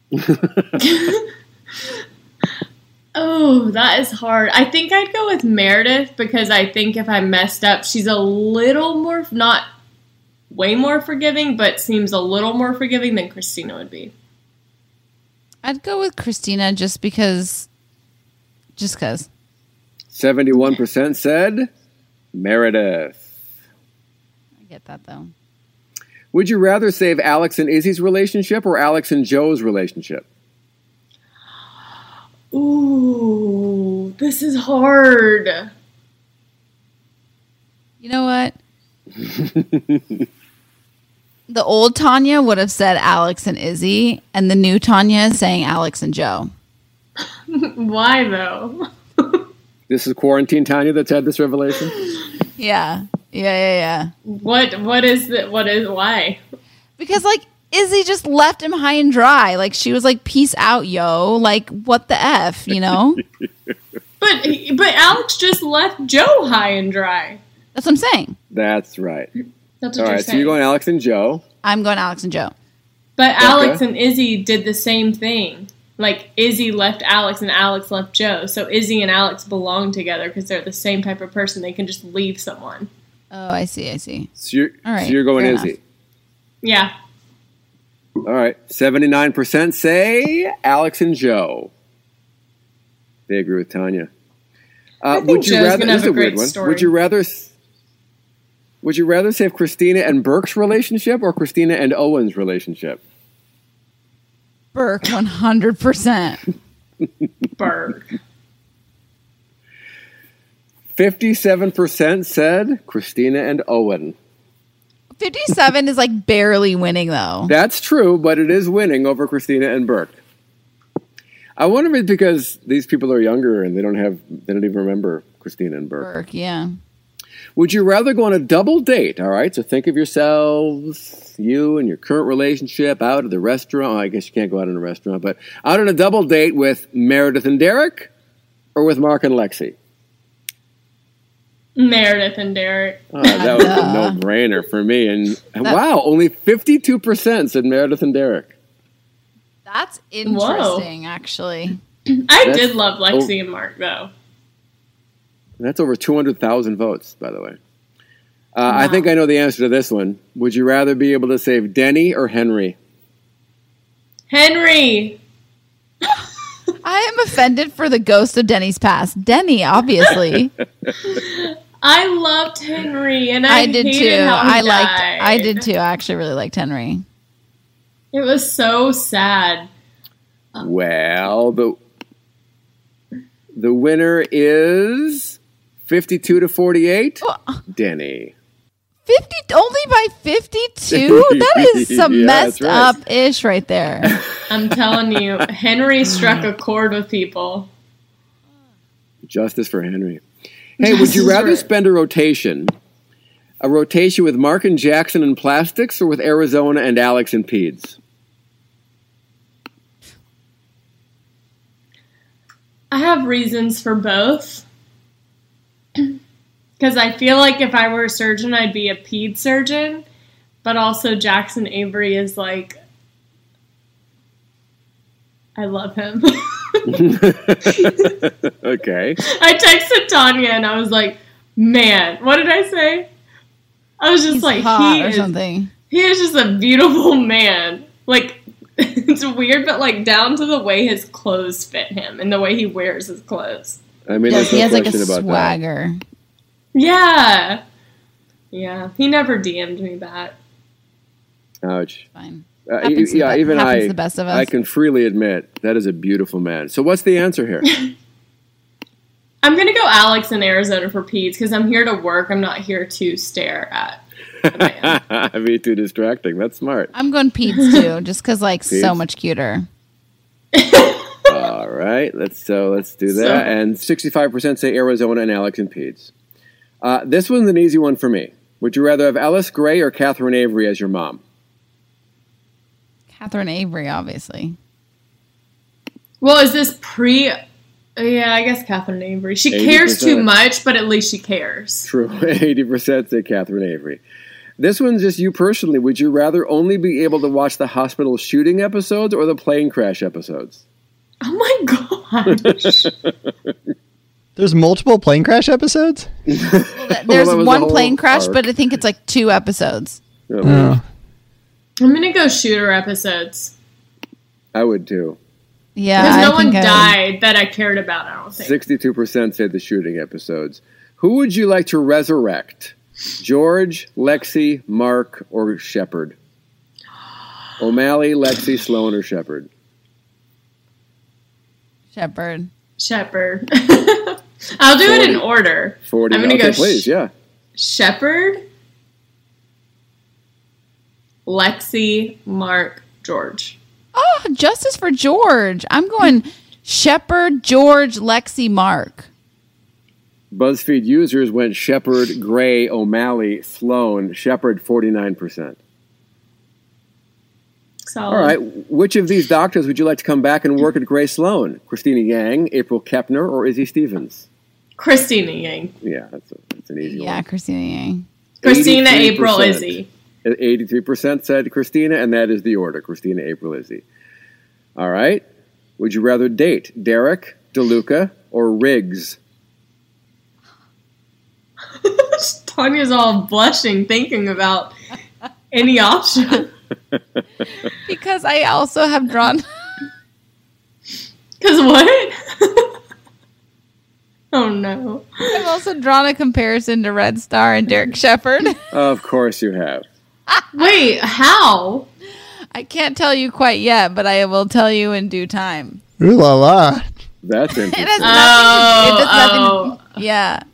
Oh, that is hard. I think I'd go with Meredith because I think if I messed up, she's a little more, not way more forgiving, but seems a little more forgiving than Christina would be. I'd go with Christina just because, just because. seventy-one percent said Meredith. I get that, though. Would you rather save Alex and Izzy's relationship or Alex and Joe's relationship? Ooh, this is hard. You know what? The old Tanya would have said Alex and Izzy, and the new Tanya is saying Alex and Joe. Why, though? This is quarantine Tanya that's had this revelation? Yeah. Yeah, yeah, yeah. What? What is the, What is, why? Because, like, Izzy just left him high and dry. Like, she was like, peace out, yo. Like, what the F, you know? but but Alex just left Joe high and dry. That's what I'm saying. That's right. That's what All you're right, saying. so you're going Alex and Joe. I'm going Alex and Joe. But Okay. Alex and Izzy did the same thing. Like, Izzy left Alex and Alex left Joe. So Izzy and Alex belong together because they're the same type of person. They can just leave someone. Oh, I see, I see. So you're, All right, so you're going fair Izzy. enough. Yeah. All right. seventy-nine percent say Alex and Joe. They agree with Tanya. Uh, think would you Joe's rather? gonna This have is a a weird great one. story. Would you rather? Would you rather save Christina and Burke's relationship or Christina and Owen's relationship? Burke, one hundred percent. Burke. Fifty-seven percent said Christina and Owen. fifty-seven is like barely winning, though. That's true, but it is winning over Christina and Burke. I wonder if it's because these people are younger and they don't have, they don't even remember Christina and Burke. Burke, yeah. Would you rather go on a double date? All right, so think of yourselves, you and your current relationship, out at the restaurant. Oh, I guess you can't go out in a restaurant, but out on a double date with Meredith and Derek or with Mark and Lexi? Meredith and Derek. Oh, that was a no-brainer for me. And That- wow, only fifty-two percent said Meredith and Derek. That's interesting, actually. I That's- did love Lexi oh. and Mark, though. That's over two hundred thousand votes, by the way. Uh, I think I know the answer to this one. Would you rather be able to save Denny or Henry? Henry! I am offended for the ghost of Denny's past. Denny, obviously. I loved Henry, and I, I did hated too. how he I liked. died. I did too. I actually really liked Henry. It was so sad. Well, the the winner is fifty-two to forty-eight. Denny. Fifty only by fifty-two. That is some Yeah, messed that's right. up ish right there. I'm telling you, Henry struck a chord with people. Justice for Henry. Hey, would you rather spend a rotation, a rotation with Mark and Jackson in plastics, or with Arizona and Alex in peds? I have reasons for both. Because I feel like if I were a surgeon, I'd be a ped surgeon. But also Jackson Avery is like, I love him. Okay. I texted Tanya and I was like, man, what did I say? I was just He's like, hot he or is, something. he is just a beautiful man. Like, it's weird, but like down to the way his clothes fit him and the way he wears his clothes. I mean, Yeah, there's he no has like a question about swagger. Yeah. Yeah. He never D M'd me back. that. Ouch. Fine. Uh, Happens to yeah, the- even happens I, to the best of us. I can freely admit that is a beautiful man. So what's the answer here? I'm going to go Alex in Arizona for peds because I'm here to work. I'm not here to stare at a man. Be too distracting. That's smart. I'm going Pete's too, just because like so Pete's? much cuter. All right, let's so let's do that. So- and sixty-five percent say Arizona and Alex and peds. Uh, this one's an easy one for me. Would you rather have Alice Gray or Catherine Avery as your mom? Catherine Avery, obviously. Well, is this pre... Yeah, I guess Catherine Avery. She eighty cares too percent. much, but at least she cares. True. eighty percent say Catherine Avery. This one's just you personally. Would you rather only be able to watch the hospital shooting episodes or the plane crash episodes? Oh my gosh. There's multiple plane crash episodes? There's that was one the plane whole crash, arc. but I think it's like two episodes. Oh. I'm going to go shooter episodes. I would too. Yeah, Because I no one think I would. died that I cared about, I don't think. sixty-two percent say the shooting episodes. Who would you like to resurrect? George, Lexi, Mark, or Shepard? O'Malley, Lexi, Sloan, or Shepard? Shepherd. Shepard. I'll do it in order. forty. I'm going to okay, go please, sh- yeah. Shepard, Lexi, Mark, George. Oh, justice for George. I'm going Shepherd, George, Lexi, Mark. BuzzFeed users went Shepard, Gray, O'Malley, Sloan, Shepard, forty-nine percent. Solid. All right. Which of these doctors would you like to come back and work at Gray Sloan? Christina Yang, April Kepner, or Izzy Stevens? Christina Yang. Yeah, that's, a, that's an easy Yeah, one. Christina Yang. Christina, April, eighty-three percent. Izzy. eighty-three percent said Christina, and that is the order. Christina, April, Izzy. All right. Would you rather date Derek, DeLuca, or Riggs? Tanya's all blushing thinking about any option. Because I also have drawn. Because what? Oh no. I've also drawn a comparison to Red Star and Derek Shepherd. Of course you have. Wait, how? I can't tell you quite yet, but I will tell you in due time. Ooh la la. That's It interesting. has Oh, nothing. To, it does nothing. oh. Yeah.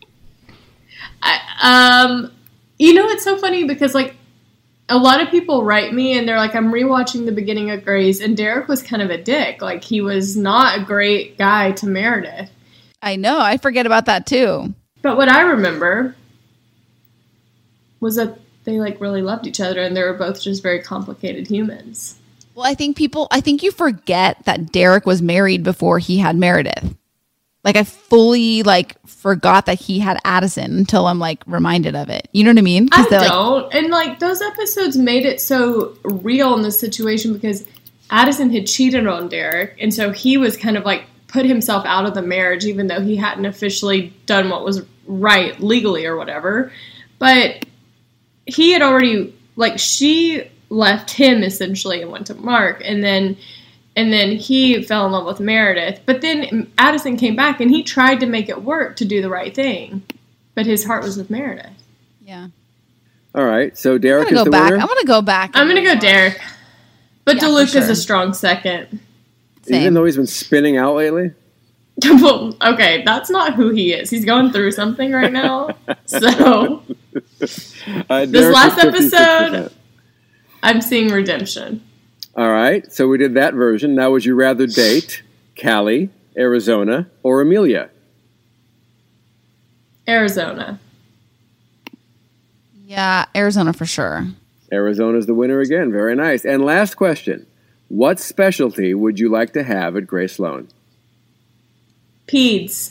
I, um, you know, it's so funny because like a lot of people write me and they're like, I'm rewatching the beginning of Grey's, and Derek was kind of a dick. Like he was not a great guy to Meredith. I know. I forget about that too. But what I remember was that they like really loved each other and they were both just very complicated humans. Well, I think people, I think you forget that Derek was married before he had Meredith. Like I fully like forgot that he had Addison until I'm like reminded of it. You know what I mean? I don't. Like, and like those episodes made it so real in this situation because Addison had cheated on Derek. And so he was kind of like put himself out of the marriage, even though he hadn't officially done what was right legally or whatever. But he had already, like, she left him essentially and went to Mark. And then, and then he fell in love with Meredith. But then Addison came back and he tried to make it work to do the right thing. But his heart was with Meredith. Yeah. All right. So Derek is go the back. winner? I'm going to go back. I'm going to go Derek. But yeah, DeLuca sure. is a strong second. Same. Even though he's been spinning out lately? Well, okay, that's not who he is. He's going through something right now. So, uh, this last episode, I'm seeing redemption. All right, so we did that version. Now, would you rather date Callie, Arizona, or Amelia? Arizona. Yeah, Arizona for sure. Arizona's the winner again. Very nice. And last question. What specialty would you like to have at Grey Sloan? Peds.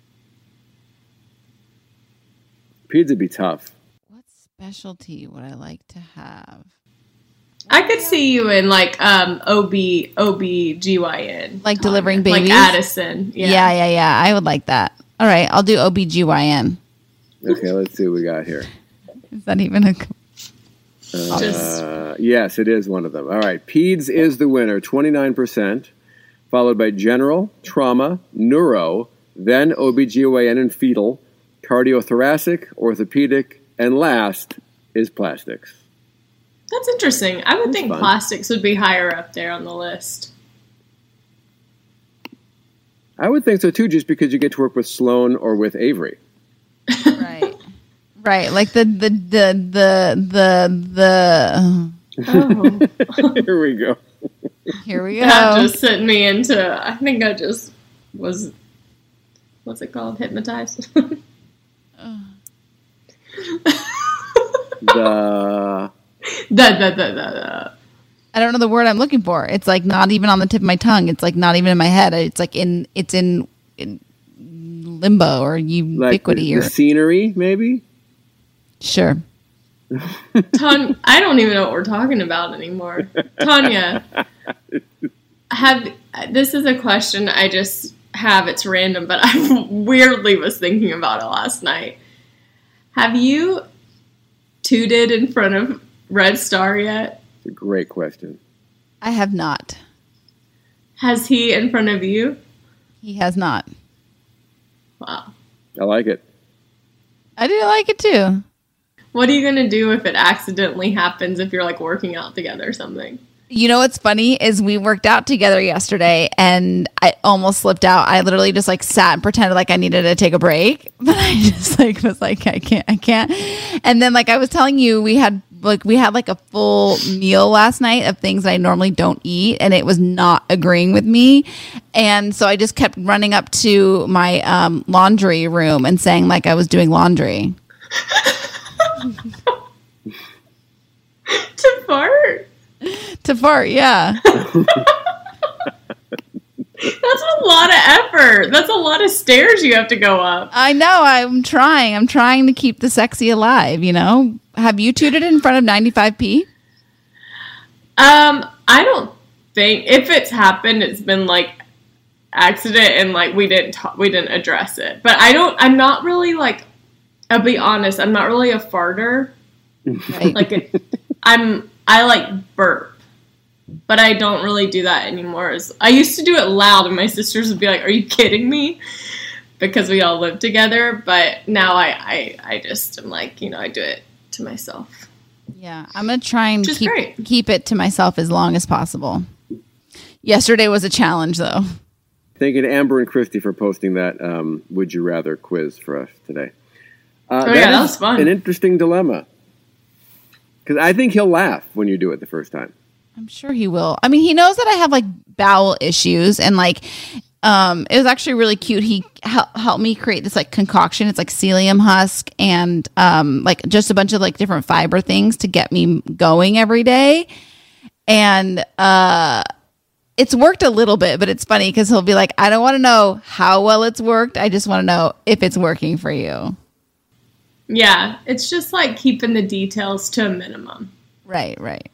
Peds would be tough. What specialty would I like to have? I could see you in like um, O B O B G Y N. Like delivering babies? Like Addison. Yeah. yeah, yeah, yeah. I would like that. All right, I'll do O B G Y N. Okay, let's see what we got here. Is that even a... Uh, Just... Yes, it is one of them. All right, Peds is the winner, twenty-nine percent, followed by general, trauma, neuro, then O B G Y N and fetal, cardiothoracic, orthopedic, and last is plastics. That's interesting. I would That's think fun. plastics would be higher up there on the list. I would think so too, just because you get to work with Sloan or with Avery. Right. Right. Like the, the, the, the, the, the. Oh. Here we go. Here we go. That just sent me into, I think I just was, what's it called? Hypnotized? the. Da, da, da, da, da. I don't know the word I'm looking for. It's like not even on the tip of my tongue. It's like not even in my head. It's like in it's in, in limbo or ubiquity like the, or the scenery, maybe. Sure. Tanya, I don't even know what we're talking about anymore. Tanya, have this is a question I just have. It's random, but I weirdly was thinking about it last night. Have you tooted in front of Red Star yet? It's a great question. I have not. Has he in front of you? He has not. Wow. I like it. I do like it too. What are you going to do if it accidentally happens if you're like working out together or something? You know what's funny is we worked out together yesterday and I almost slipped out. I literally just like sat and pretended like I needed to take a break. But I just like was like, I can't, I can't. And then like I was telling you, we had like we had like a full meal last night of things I normally don't eat and it was not agreeing with me. And so I just kept running up to my um, laundry room and saying like I was doing laundry. To fart? To fart, yeah. That's a lot of effort. That's a lot of stairs you have to go up. I know. I'm trying. I'm trying to keep the sexy alive, you know? Have you tooted in front of ninety-five P? Um, I don't think if it's happened, it's been like accident and like we didn't talk, we didn't address it. But I don't. I'm not really like. I'll be honest. I'm not really a farter. Right. Like it, I'm. I like burp, but I don't really do that anymore. I used to do it loud, and my sisters would be like, "Are you kidding me?" Because we all live together. But now I, I, I just am like, you know, I do it to myself. Yeah, I'm gonna try and keep great. keep it to myself as long as possible. Yesterday was a challenge, though. Thank you to Amber and Christy for posting that um, "Would You Rather" quiz for us today. Uh, oh yeah, that was fun. An interesting dilemma. Because I think he'll laugh when you do it the first time. I'm sure he will. I mean, he knows that I have like bowel issues and like Um, it was actually really cute. He hel- helped me create this like concoction. It's like psyllium husk and um, like just a bunch of like different fiber things to get me going every day. And uh, it's worked a little bit, but it's funny because he'll be like, I don't want to know how well it's worked. I just want to know if it's working for you. Yeah, it's just like keeping the details to a minimum. Right, right.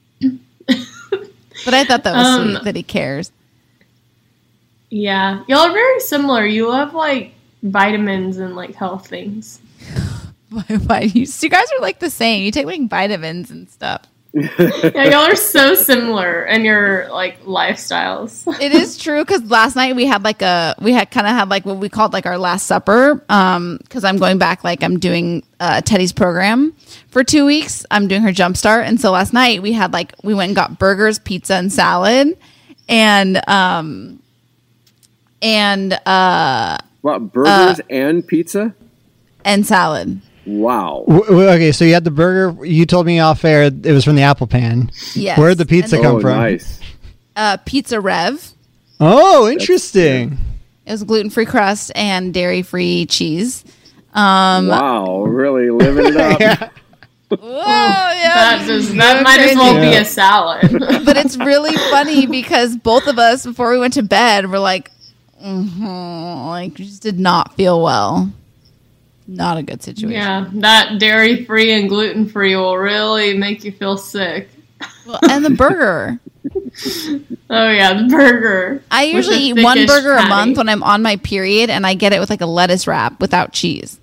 But I thought that was um, sweet that he cares. Yeah. Y'all are very similar. You love, like, vitamins and, like, health things. Why, you, you guys are, like, the same. You take, like, vitamins and stuff. Yeah, y'all are so similar in your, like, lifestyles. It is true, because last night we had, like, a... We had kind of had, like, what we called, like, our last supper, um, because I'm going back, like, I'm doing uh, Teddy's program for two weeks. I'm doing her Jumpstart, and so last night we had, like... We went and got burgers, pizza, and salad, and, um... And uh what, burgers uh, and pizza? And salad. Wow. W- okay, so you had the burger, you told me off air it was from the Apple Pan. Yes. Where'd the pizza then, come oh, from? Nice. Uh Pizza Rev. Oh, interesting. It was gluten-free crust and dairy-free cheese. Um Wow, really living it up. Yeah. Whoa, yeah. That, just, that might crazy. as well yeah. be a salad. But it's really funny because both of us, before we went to bed, were like, mm-hmm, like, we just did not feel well. Not a good situation. Yeah, that dairy-free and gluten-free will really make you feel sick. Well, and the burger. Oh, yeah, the burger. I usually eat one burger patty. a month when I'm on my period, and I get it with, like, a lettuce wrap without cheese.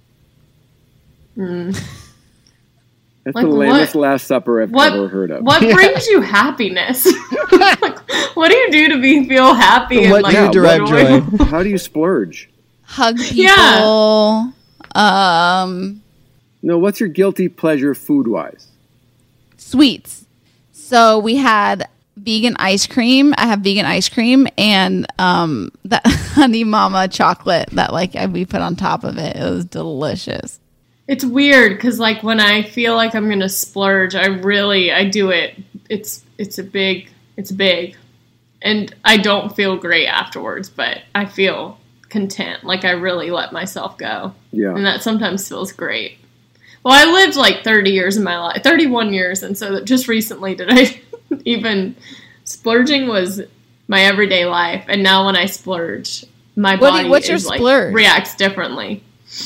Mm. That's like the lamest what, Last Supper I've what, ever heard of. What brings you happiness? Like, what do you do to be feel happy? What and, do like, you derive joy? How do you splurge? Hug people. Yeah. Um, no, what's your guilty pleasure food-wise? Sweets. So we had vegan ice cream. I have vegan ice cream and um, that Honey Mama chocolate that like we put on top of it. It was delicious. It's weird because, like, when I feel like I'm gonna splurge, I really, I do it. It's, it's a big, it's big, and I don't feel great afterwards, but I feel content. Like I really let myself go. Yeah, and that sometimes feels great. Well, I lived like thirty years in my life, thirty-one years, and so just recently did I even splurging was my everyday life, and now when I splurge, my what body you, what's your is, like, splurge? reacts differently.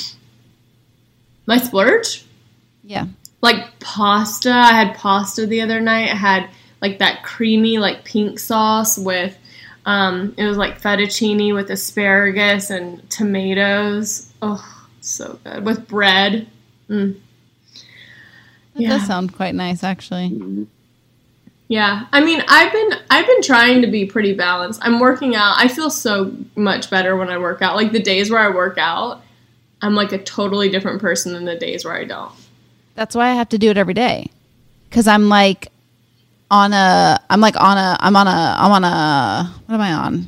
My splurge? Yeah. Like pasta. I had pasta the other night. I had like that creamy like pink sauce with, um, it was like fettuccine with asparagus and tomatoes. Oh, so good. With bread. Mm. That yeah. does sound quite nice, actually. Mm-hmm. Yeah. I mean, I've been, I've been trying to be pretty balanced. I'm working out. I feel so much better when I work out. Like the days where I work out, I'm like a totally different person than the days where I don't. That's why I have to do it every day. Cause I'm like on a, I'm like on a, I'm on a, I'm on a, what am I on?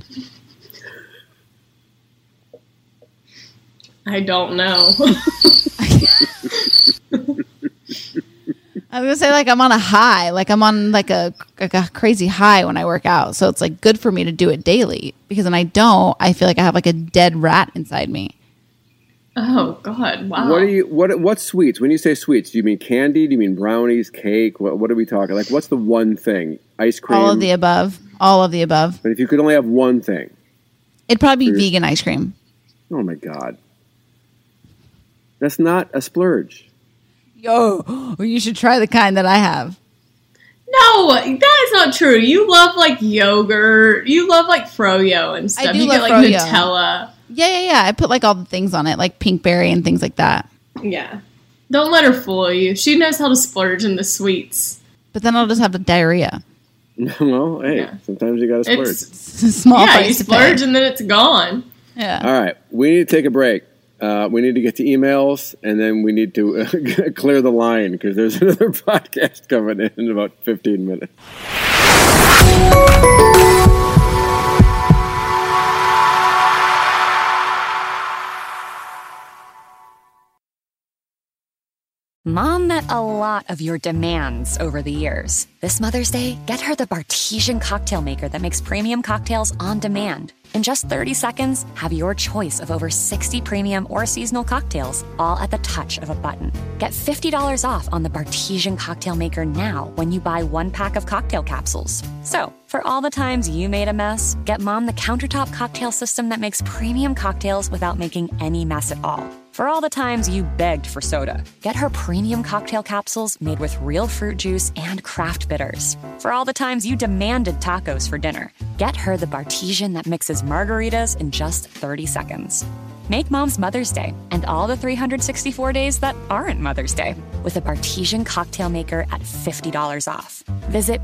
I don't know. I was gonna say like I'm on a high, like I'm on like a, like a crazy high when I work out. So it's like good for me to do it daily because when I don't, I feel like I have like a dead rat inside me. Oh God! Wow. What are you? What? What sweets? When you say sweets, do you mean candy? Do you mean brownies, cake? What? What are we talking? Like, what's the one thing? Ice cream. All of the above. All of the above. But if you could only have one thing, it'd probably be vegan ice cream. Oh my God! That's not a splurge. Yo, you should try the kind that I have. No, that is not true. You love like yogurt. You love like froyo and stuff. I do you love get like froyo. Nutella. Yeah, yeah, yeah. I put like all the things on it, like pinkberry and things like that. Yeah. Don't let her fool you. She knows how to splurge in the sweets. But then I'll just have the diarrhea. Well, hey, yeah. Sometimes you got to splurge. It's a small yeah, price you to splurge pay. and then it's gone. Yeah. All right, we need to take a break. Uh, we need to get to emails, and then we need to uh, clear the line because there's another podcast coming in in about fifteen minutes. Mom met a lot of your demands over the years. This Mother's Day, get her the Bartesian cocktail maker that makes premium cocktails on demand. In just thirty seconds, have your choice of over sixty premium or seasonal cocktails, all at the touch of a button. Get fifty dollars off on the Bartesian cocktail maker now when you buy one pack of cocktail capsules. So, for all the times you made a mess, get Mom the countertop cocktail system that makes premium cocktails without making any mess at all. For all the times you begged for soda, get her premium cocktail capsules made with real fruit juice and craft bitters. For all the times you demanded tacos for dinner, get her the Bartesian that mixes margaritas in just thirty seconds. Make Mom's Mother's Day and all the three hundred sixty-four days that aren't Mother's Day with a Bartesian cocktail maker at fifty dollars off. Visit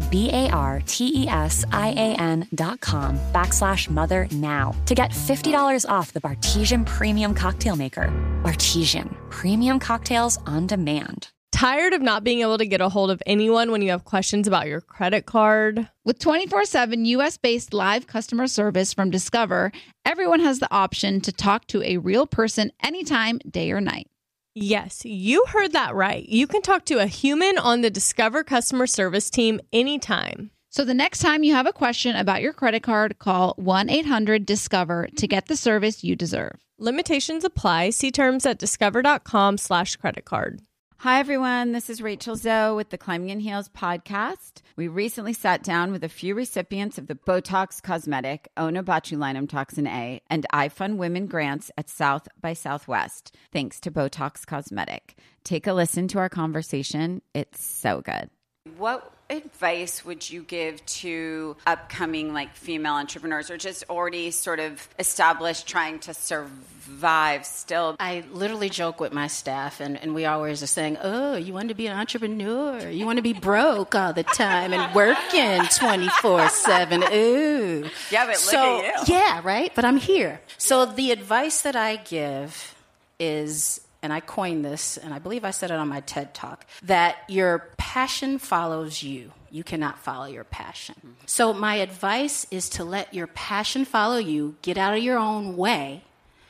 B-A-R-T-E-S-I-A-N dot com backslash mother now to get fifty dollars off the Bartesian Premium Cocktail Maker. Bartesian, premium cocktails on demand. Tired of not being able to get a hold of anyone when you have questions about your credit card? With twenty-four seven U S-based live customer service from Discover, everyone has the option to talk to a real person anytime, day or night. Yes, you heard that right. You can talk to a human on the Discover customer service team anytime. So the next time you have a question about your credit card, call one eight hundred discover to get the service you deserve. Limitations apply. See terms at discover.com slash credit card. Hi, everyone. This is Rachel Zoe with the Climbing in Heels podcast. We recently sat down with a few recipients of the Botox Cosmetic, Onabotulinum Toxin A, and iFund Women grants at South by Southwest, thanks to Botox Cosmetic. Take a listen to our conversation. It's so good. What advice would you give to upcoming like female entrepreneurs or just already sort of established trying to survive still? I literally joke with my staff and, and we always are saying, oh, you want to be an entrepreneur? You want to be broke all the time and working twenty-four seven. Ooh. Yeah, but so, look at you. Yeah, right? But I'm here. So the advice that I give is, and I coined this, and I believe I said it on my TED Talk, that your passion follows you. You cannot follow your passion. Mm-hmm. So my advice is to let your passion follow you, get out of your own way,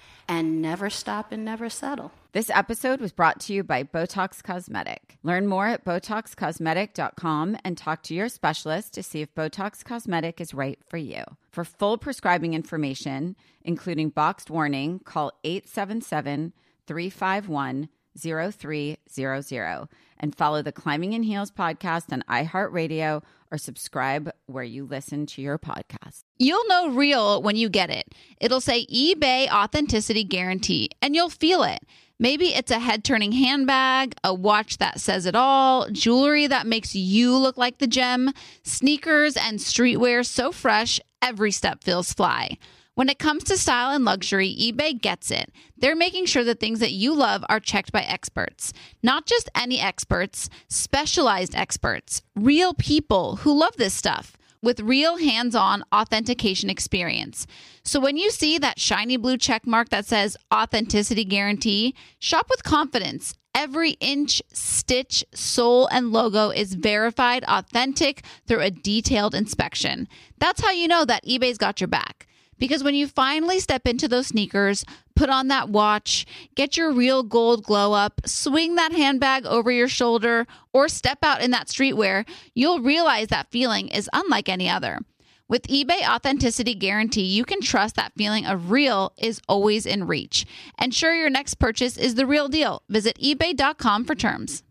and never stop and never settle. This episode was brought to you by Botox Cosmetic. Learn more at botox cosmetic dot com and talk to your specialist to see if Botox Cosmetic is right for you. For full prescribing information, including boxed warning, call eight seven seven, three five one, zero three zero zero and follow the Climbing in Heels podcast on iHeartRadio or subscribe where you listen to your podcast. You'll know real when you get it. It'll say eBay Authenticity Guarantee, and you'll feel it. Maybe it's a head-turning handbag, a watch that says it all, jewelry that makes you look like the gem, sneakers and streetwear so fresh, every step feels fly. When it comes to style and luxury, eBay gets it. They're making sure the things that you love are checked by experts. Not just any experts, specialized experts, real people who love this stuff with real hands-on authentication experience. So when you see that shiny blue check mark that says Authenticity Guarantee, shop with confidence. Every inch, stitch, sole, and logo is verified authentic through a detailed inspection. That's how you know that eBay's got your back. Because when you finally step into those sneakers, put on that watch, get your real gold glow up, swing that handbag over your shoulder, or step out in that streetwear, you'll realize that feeling is unlike any other. With eBay Authenticity Guarantee, you can trust that feeling of real is always in reach. Ensure your next purchase is the real deal. Visit ebay dot com for terms.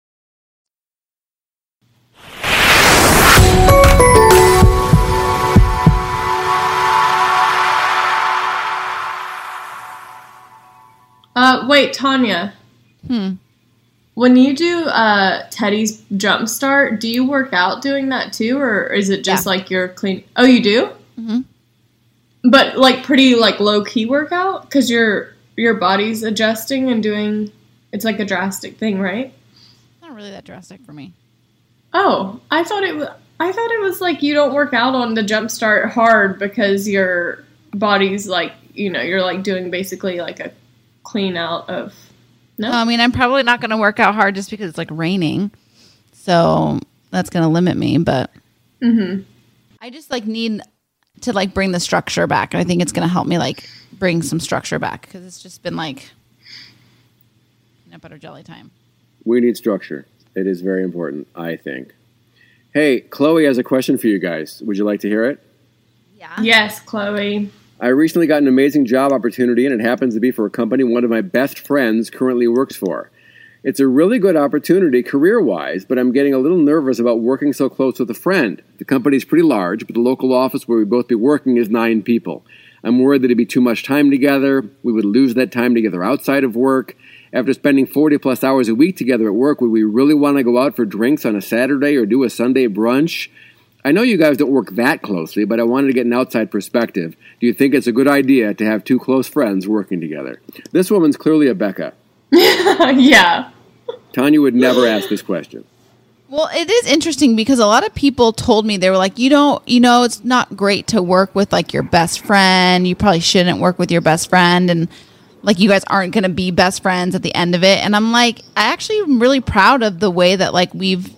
Uh, wait, Tanya. Hmm. When you do uh, Teddy's Jumpstart, do you work out doing that too, or is it just yeah. like you're clean? Oh, you do? Mm-hmm. But like pretty like low key workout because your your body's adjusting and doing. It's like a drastic thing, right? Not really that drastic for me. Oh, I thought it was. I thought it was like you don't work out on the Jumpstart hard because your body's like you know you're like doing basically like a clean out of. No, I mean, I'm probably not going to work out hard just because it's like raining. So that's going to limit me. But mm-hmm. I just like need to like bring the structure back. And I think it's going to help me like bring some structure back because it's just been like peanut butter jelly time. We need structure. It is very important, I think. Hey, Chloe has a question for you guys. Would you like to hear it? Yeah. Yes, Chloe. I recently got an amazing job opportunity, and it happens to be for a company one of my best friends currently works for. It's a really good opportunity career-wise, but I'm getting a little nervous about working so close with a friend. The company's pretty large, but the local office where we both be working is nine people. I'm worried that it'd be too much time together. We would lose that time together outside of work. After spending forty-plus hours a week together at work, would we really want to go out for drinks on a Saturday or do a Sunday brunch? I know you guys don't work that closely, but I wanted to get an outside perspective. Do you think it's a good idea to have two close friends working together? This woman's clearly a Becca. Yeah. Tanya would never ask this question. Well, it is interesting because a lot of people told me, they were like, you don't, you know, it's not great to work with like your best friend. You probably shouldn't work with your best friend. And like, you guys aren't going to be best friends at the end of it. And I'm like, I actually am really proud of the way that like we've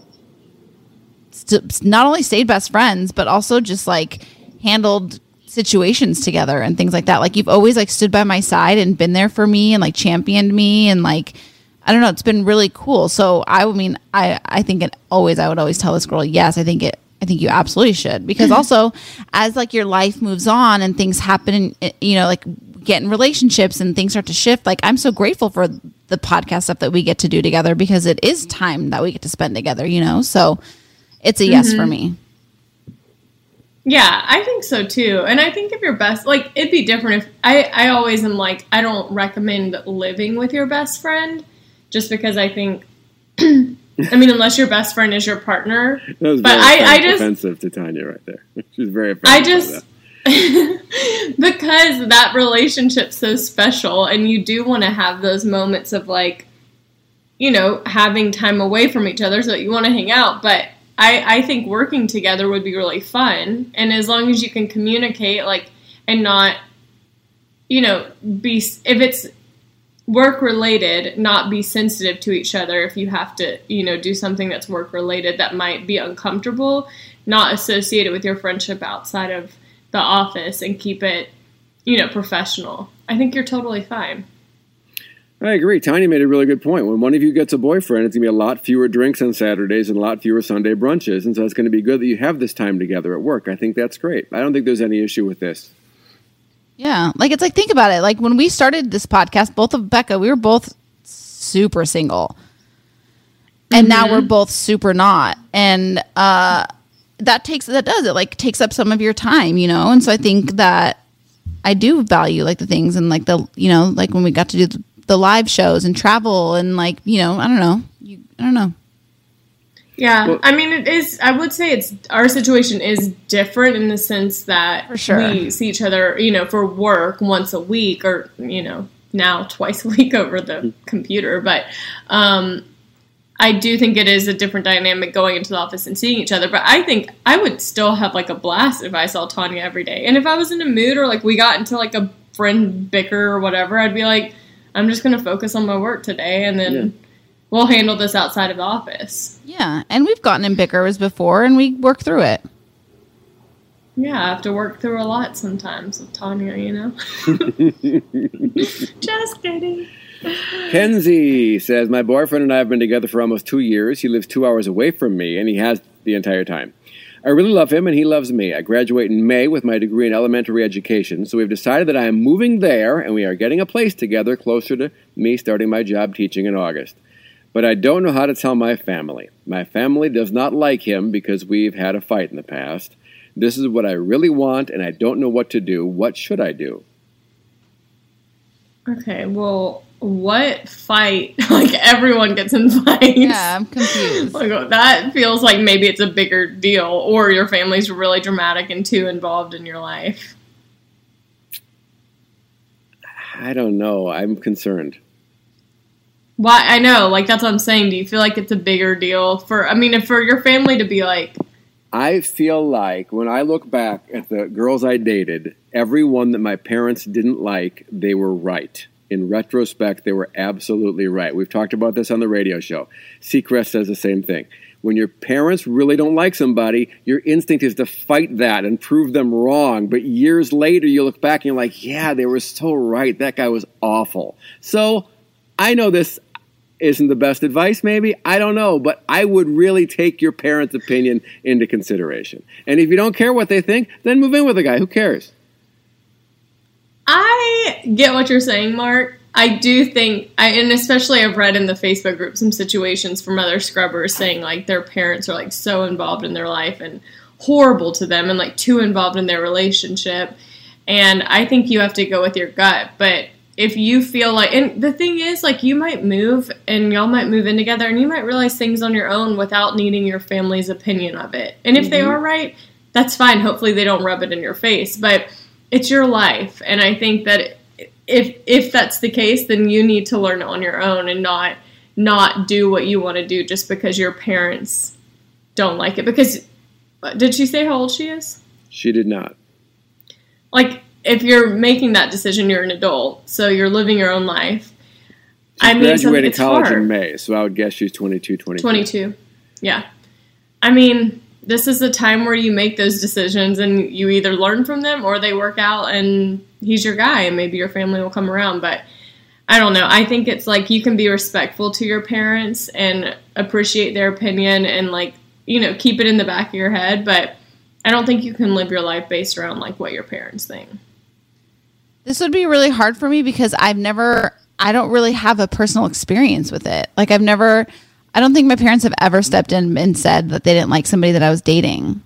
st- not only stayed best friends, but also just like handled situations together and things like that. Like, you've always like stood by my side and been there for me and like championed me. And like, I don't know, it's been really cool. So I mean, I, I think it always, I would always tell this girl, yes, I think it, I think you absolutely should. Because also as like your life moves on and things happen, and, you know, like get in relationships and things start to shift. Like, I'm so grateful for the podcast stuff that we get to do together because it is time that we get to spend together, you know? So it's a yes mm-hmm. for me. Yeah, I think so too. And I think if your best, like, it'd be different if I, I always am like, I don't recommend living with your best friend just because I think, I mean, unless your best friend is your partner. That was but very I, I just, offensive to Tanya right there. She's very offensive. I just, because that relationship's so special and you do want to have those moments of like, you know, having time away from each other so that you want to hang out. But I, I think working together would be really fun. And as long as you can communicate, like, and not, you know, be, if it's work related, not be sensitive to each other. If you have to, you know, do something that's work related that might be uncomfortable, not associate it with your friendship outside of the office and keep it, you know, professional. I think you're totally fine. I agree. Tanya made a really good point. When one of you gets a boyfriend, it's going to be a lot fewer drinks on Saturdays and a lot fewer Sunday brunches. And so it's going to be good that you have this time together at work. I think that's great. I don't think there's any issue with this. Yeah. Like, it's like, think about it. Like, when we started this podcast, both of Becca, we were both super single. And mm-hmm. now we're both super not. And uh, that takes, that does it, like, takes up some of your time, you know? And so I think that I do value, like, the things and, like, the, you know, like when we got to do the, the live shows and travel and like, you know, I don't know. You, I don't know. Yeah. Well, I mean, it is, I would say it's, our situation is different in the sense that for sure. we see each other, you know, for work once a week or, you know, now twice a week over the computer. But um, I do think it is a different dynamic going into the office and seeing each other. But I think I would still have like a blast if I saw Tanya every day. And if I was in a mood or like we got into like a friend bicker or whatever, I'd be like, I'm just going to focus on my work today, and then yeah. we'll handle this outside of the office. Yeah, and we've gotten in bickers before, and we work through it. Yeah, I have to work through a lot sometimes with Tanya, you know? Just kidding. Kenzie says, my boyfriend and I have been together for almost two years. He lives two hours away from me, and he has the entire time. I really love him, and he loves me. I graduate in May with my degree in elementary education, so we've decided that I am moving there, and we are getting a place together closer to me starting my job teaching in August. But I don't know how to tell my family. My family does not like him because we've had a fight in the past. This is what I really want, and I don't know what to do. What should I do? Okay, well, what fight? Like, everyone gets in fights. Yeah, I'm confused. Like, that feels like maybe it's a bigger deal, or your family's really dramatic and too involved in your life. I don't know. I'm concerned. Why? I know, like, that's what I'm saying. Do you feel like it's a bigger deal for, I mean, if for your family to be like... I feel like when I look back at the girls I dated, every one that my parents didn't like, they were right. In retrospect, they were absolutely right. We've talked about this on the radio show. Seacrest says the same thing. When your parents really don't like somebody, your instinct is to fight that and prove them wrong. But years later, you look back and you're like, yeah, they were so right. That guy was awful. So I know this. isn't the best advice, maybe. I don't know. But I would really take your parents' opinion into consideration. And if you don't care what they think, then move in with a guy. Who cares? I get what you're saying, Mark. I do think, I, and especially I've read in the Facebook group some situations from other scrubbers saying like their parents are like so involved in their life and horrible to them and like too involved in their relationship. And I think you have to go with your gut. But if you feel like, and the thing is, like, you might move and y'all might move in together and you might realize things on your own without needing your family's opinion of it. And if mm-hmm. they are right, that's fine. Hopefully they don't rub it in your face. But it's your life. And I think that if if that's the case, then you need to learn on your own and not not do what you want to do just because your parents don't like it. Because, did she say how old she is? She did not. Like, if you're making that decision, you're an adult, so you're living your own life. She's I mean, graduating college hard. in May, so I would guess she's twenty-two, twenty-three. twenty-two, yeah. I mean, this is the time where you make those decisions, and you either learn from them or they work out, and he's your guy, and maybe your family will come around. But I don't know. I think it's like you can be respectful to your parents and appreciate their opinion and, like, you know, keep it in the back of your head, but I don't think you can live your life based around, like, what your parents think. This would be really hard for me because I've never, I don't really have a personal experience with it. Like, I've never, I don't think my parents have ever stepped in and said that they didn't like somebody that I was dating.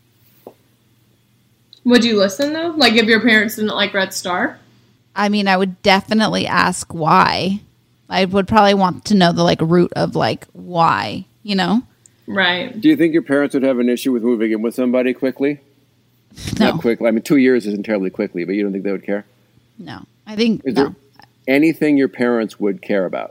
Would you listen, though? Like, if your parents didn't like Red Star? I mean, I would definitely ask why. I would probably want to know the, like, root of, like, why, you know? Right. Do you think your parents would have an issue with moving in with somebody quickly? No. Not quickly. I mean, two years isn't terribly quickly, but you don't think they would care? No. I think, Is no. there anything your parents would care about?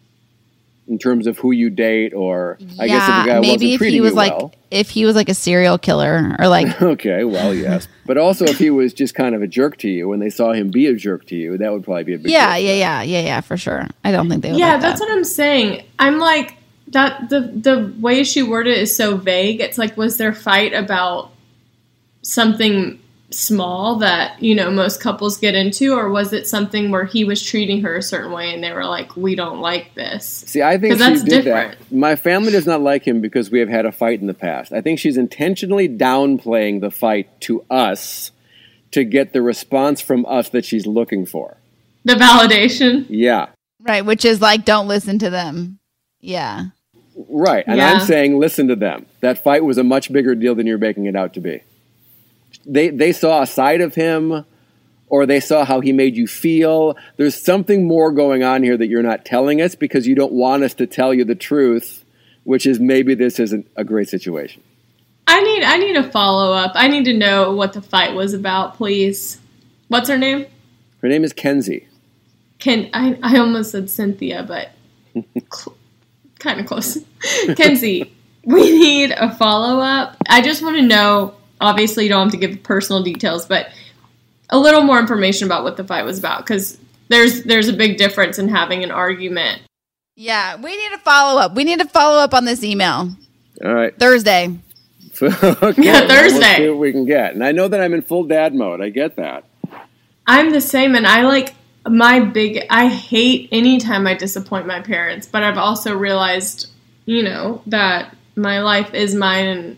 In terms of who you date, or I yeah, guess if the guy maybe wasn't if treating he was you like, well. if he was like a serial killer or like. Okay, well, yes. But also if he was just kind of a jerk to you and they saw him be a jerk to you, that would probably be a big Yeah, deal. yeah, yeah, yeah, yeah, for sure. I don't think they would Yeah, like that's that. what I'm saying. I'm like, that the the way she worded it is so vague. It's like, was their fight about something small that, you know, most couples get into, or was it something where he was treating her a certain way and they were like, we don't like this? See, I think she that's did different. that. My family does not like him because we have had a fight in the past. I think she's intentionally downplaying the fight to us to get the response from us that she's looking for. The validation? Yeah. Right, which is like, don't listen to them. Yeah. Right, and Yeah. I'm saying listen to them. That fight was a much bigger deal than you're making it out to be. They they saw a side of him, or they saw how he made you feel. There's something more going on here that you're not telling us because you don't want us to tell you the truth, which is maybe this isn't a great situation. I need I need a follow up. I need to know what the fight was about, please. What's her name? Her name is Kenzie. Ken. I, I almost said Cynthia, but cl- kind of close. Kenzie, we need a follow up. I just want to know. Obviously, you don't have to give personal details, but a little more information about what the fight was about, because there's there's a big difference in having an argument. Yeah, we need a follow up. We need a follow up on this email. All right. Thursday. Okay, Yeah, well, Let's Thursday. see what we can get. And I know that I'm in full dad mode. I get that. I'm the same, and I like my big. I hate anytime I disappoint my parents, but I've also realized, you know, that my life is mine, and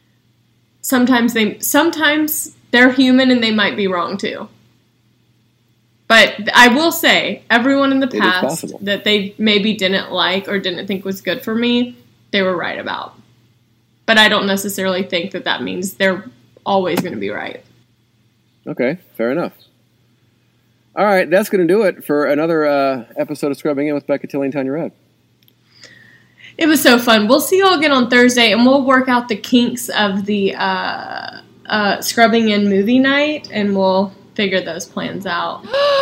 sometimes they sometimes they're human and they might be wrong too. But I will say, everyone in the It is past possible. that they maybe didn't like or didn't think was good for me, they were right about. But I don't necessarily think that that means they're always going to be right. Okay, fair enough. All right, that's going to do it for another uh, episode of Scrubbing In with Becca Tilly and Tanya Rad. It was so fun. We'll see you all again on Thursday, and we'll work out the kinks of the uh, uh, Scrubbing In movie night, and we'll figure those plans out.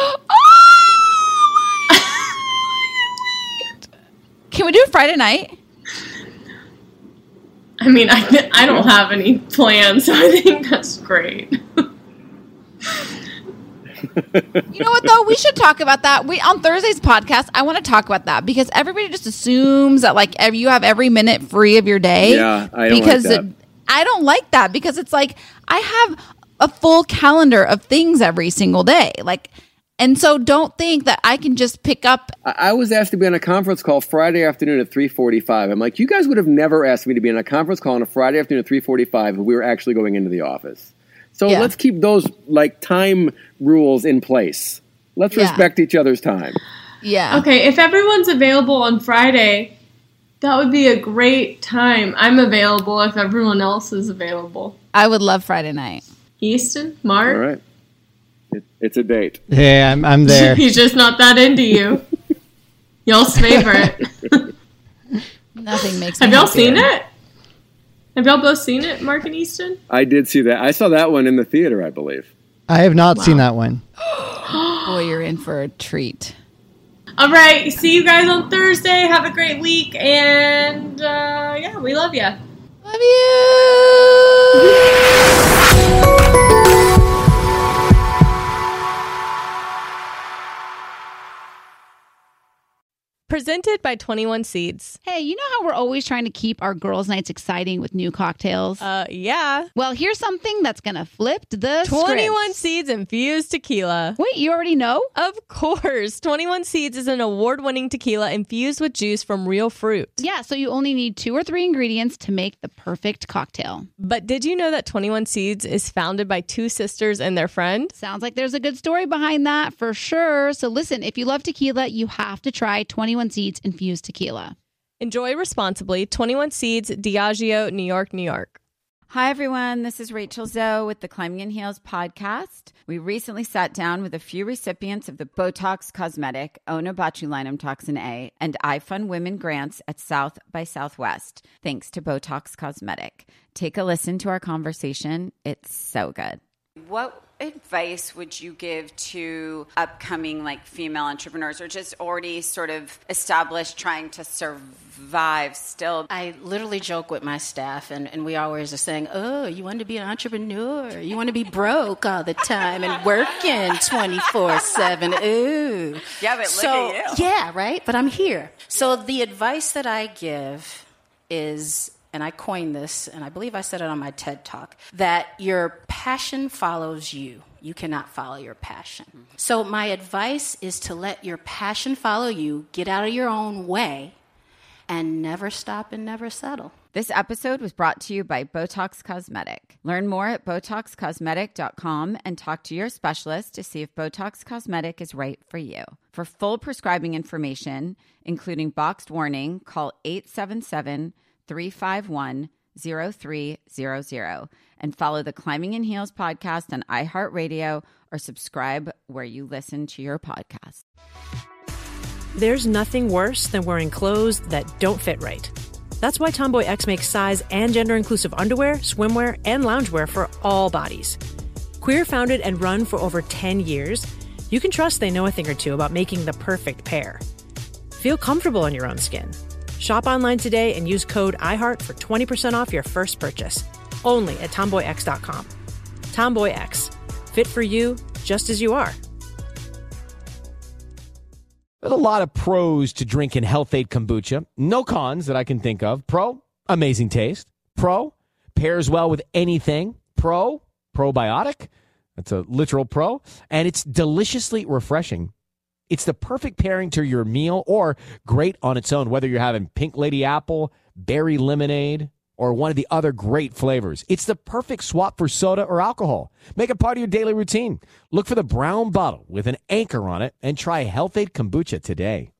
Can we do it Friday night? I mean, I, I don't have any plans, so I think that's great. You know what, though? We should talk about that. We on Thursday's podcast, I want to talk about that because everybody just assumes that, like, every, you have every minute free of your day. Yeah, I don't because like that. It, I don't like that because it's like I have a full calendar of things every single day. Like, And so don't think that I can just pick up. I was asked to be on a conference call Friday afternoon at three forty-five. I'm like, you guys would have never asked me to be on a conference call on a Friday afternoon at three forty-five if we were actually going into the office. So yeah. let's keep those like time rules in place. Let's yeah. respect each other's time. Yeah. Okay, if everyone's available on Friday, that would be a great time. I'm available if everyone else is available. I would love Friday night. Easton, Mark? All right. It, it's a date. Yeah, I'm, I'm there. He's just not that into you. Y'all's favorite. Nothing makes me Have y'all happier. seen it? Have y'all both seen it, Mark and Easton? I did see that. I saw that one in the theater, I believe. I have not Wow. seen that one. Boy, you're in for a treat. All right. See you guys on Thursday. Have a great week. And, uh, yeah, we love you. Love you. Presented by twenty-one Seeds. Hey, you know how we're always trying to keep our girls' nights exciting with new cocktails? Uh, yeah. Well, here's something that's going to flip the twenty-one script. Seeds infused tequila. Wait, you already know? Of course. twenty-one Seeds is an award-winning tequila infused with juice from real fruit. Yeah, so you only need two or three ingredients to make the perfect cocktail. But did you know that twenty-one Seeds is founded by two sisters and their friend? Sounds like there's a good story behind that for sure. So listen, if you love tequila, you have to try twenty-one Seeds infused tequila. Enjoy responsibly. twenty-one Seeds, Diageo, New York, New York. Hi, everyone. This is Rachel Zoe with the Climbing in Heels podcast. We recently sat down with a few recipients of the Botox Cosmetic, Onabotulinum Toxin A, and iFund Women grants at South by Southwest, thanks to Botox Cosmetic. Take a listen to our conversation. It's so good. What advice would you give to upcoming like female entrepreneurs or just already sort of established trying to survive still? I literally joke with my staff, and, and we always are saying, oh, you want to be an entrepreneur. You want to be broke all the time and working twenty-four seven. Ooh. Yeah, but so, look at you. Yeah, right? But I'm here. So the advice that I give is, and I coined this, and I believe I said it on my TED Talk, that your passion follows you. You cannot follow your passion. Mm-hmm. So my advice is to let your passion follow you, get out of your own way, and never stop and never settle. This episode was brought to you by Botox Cosmetic. Learn more at botox cosmetic dot com and talk to your specialist to see if Botox Cosmetic is right for you. For full prescribing information, including boxed warning, call eight seven seven, three five one, zero three zero zero and follow the Climbing in Heels podcast on iHeartRadio or subscribe where you listen to your podcast. There's nothing worse than wearing clothes that don't fit right. That's why Tomboy X makes size and gender-inclusive underwear, swimwear, and loungewear for all bodies. Queer founded and run for over ten years, you can trust they know a thing or two about making the perfect pair. Feel comfortable in your own skin. Shop online today and use code iHeart for twenty percent off your first purchase. Only at tomboy x dot com. Tomboy X. Fit for you, just as you are. There's a lot of pros to drinking Health-Ade Kombucha. No cons that I can think of. Pro, amazing taste. Pro, pairs well with anything. Pro, probiotic. That's a literal pro. And it's deliciously refreshing. It's the perfect pairing to your meal or great on its own, whether you're having pink lady apple, berry lemonade, or one of the other great flavors. It's the perfect swap for soda or alcohol. Make it part of your daily routine. Look for the brown bottle with an anchor on it and try Health-Ade Kombucha today.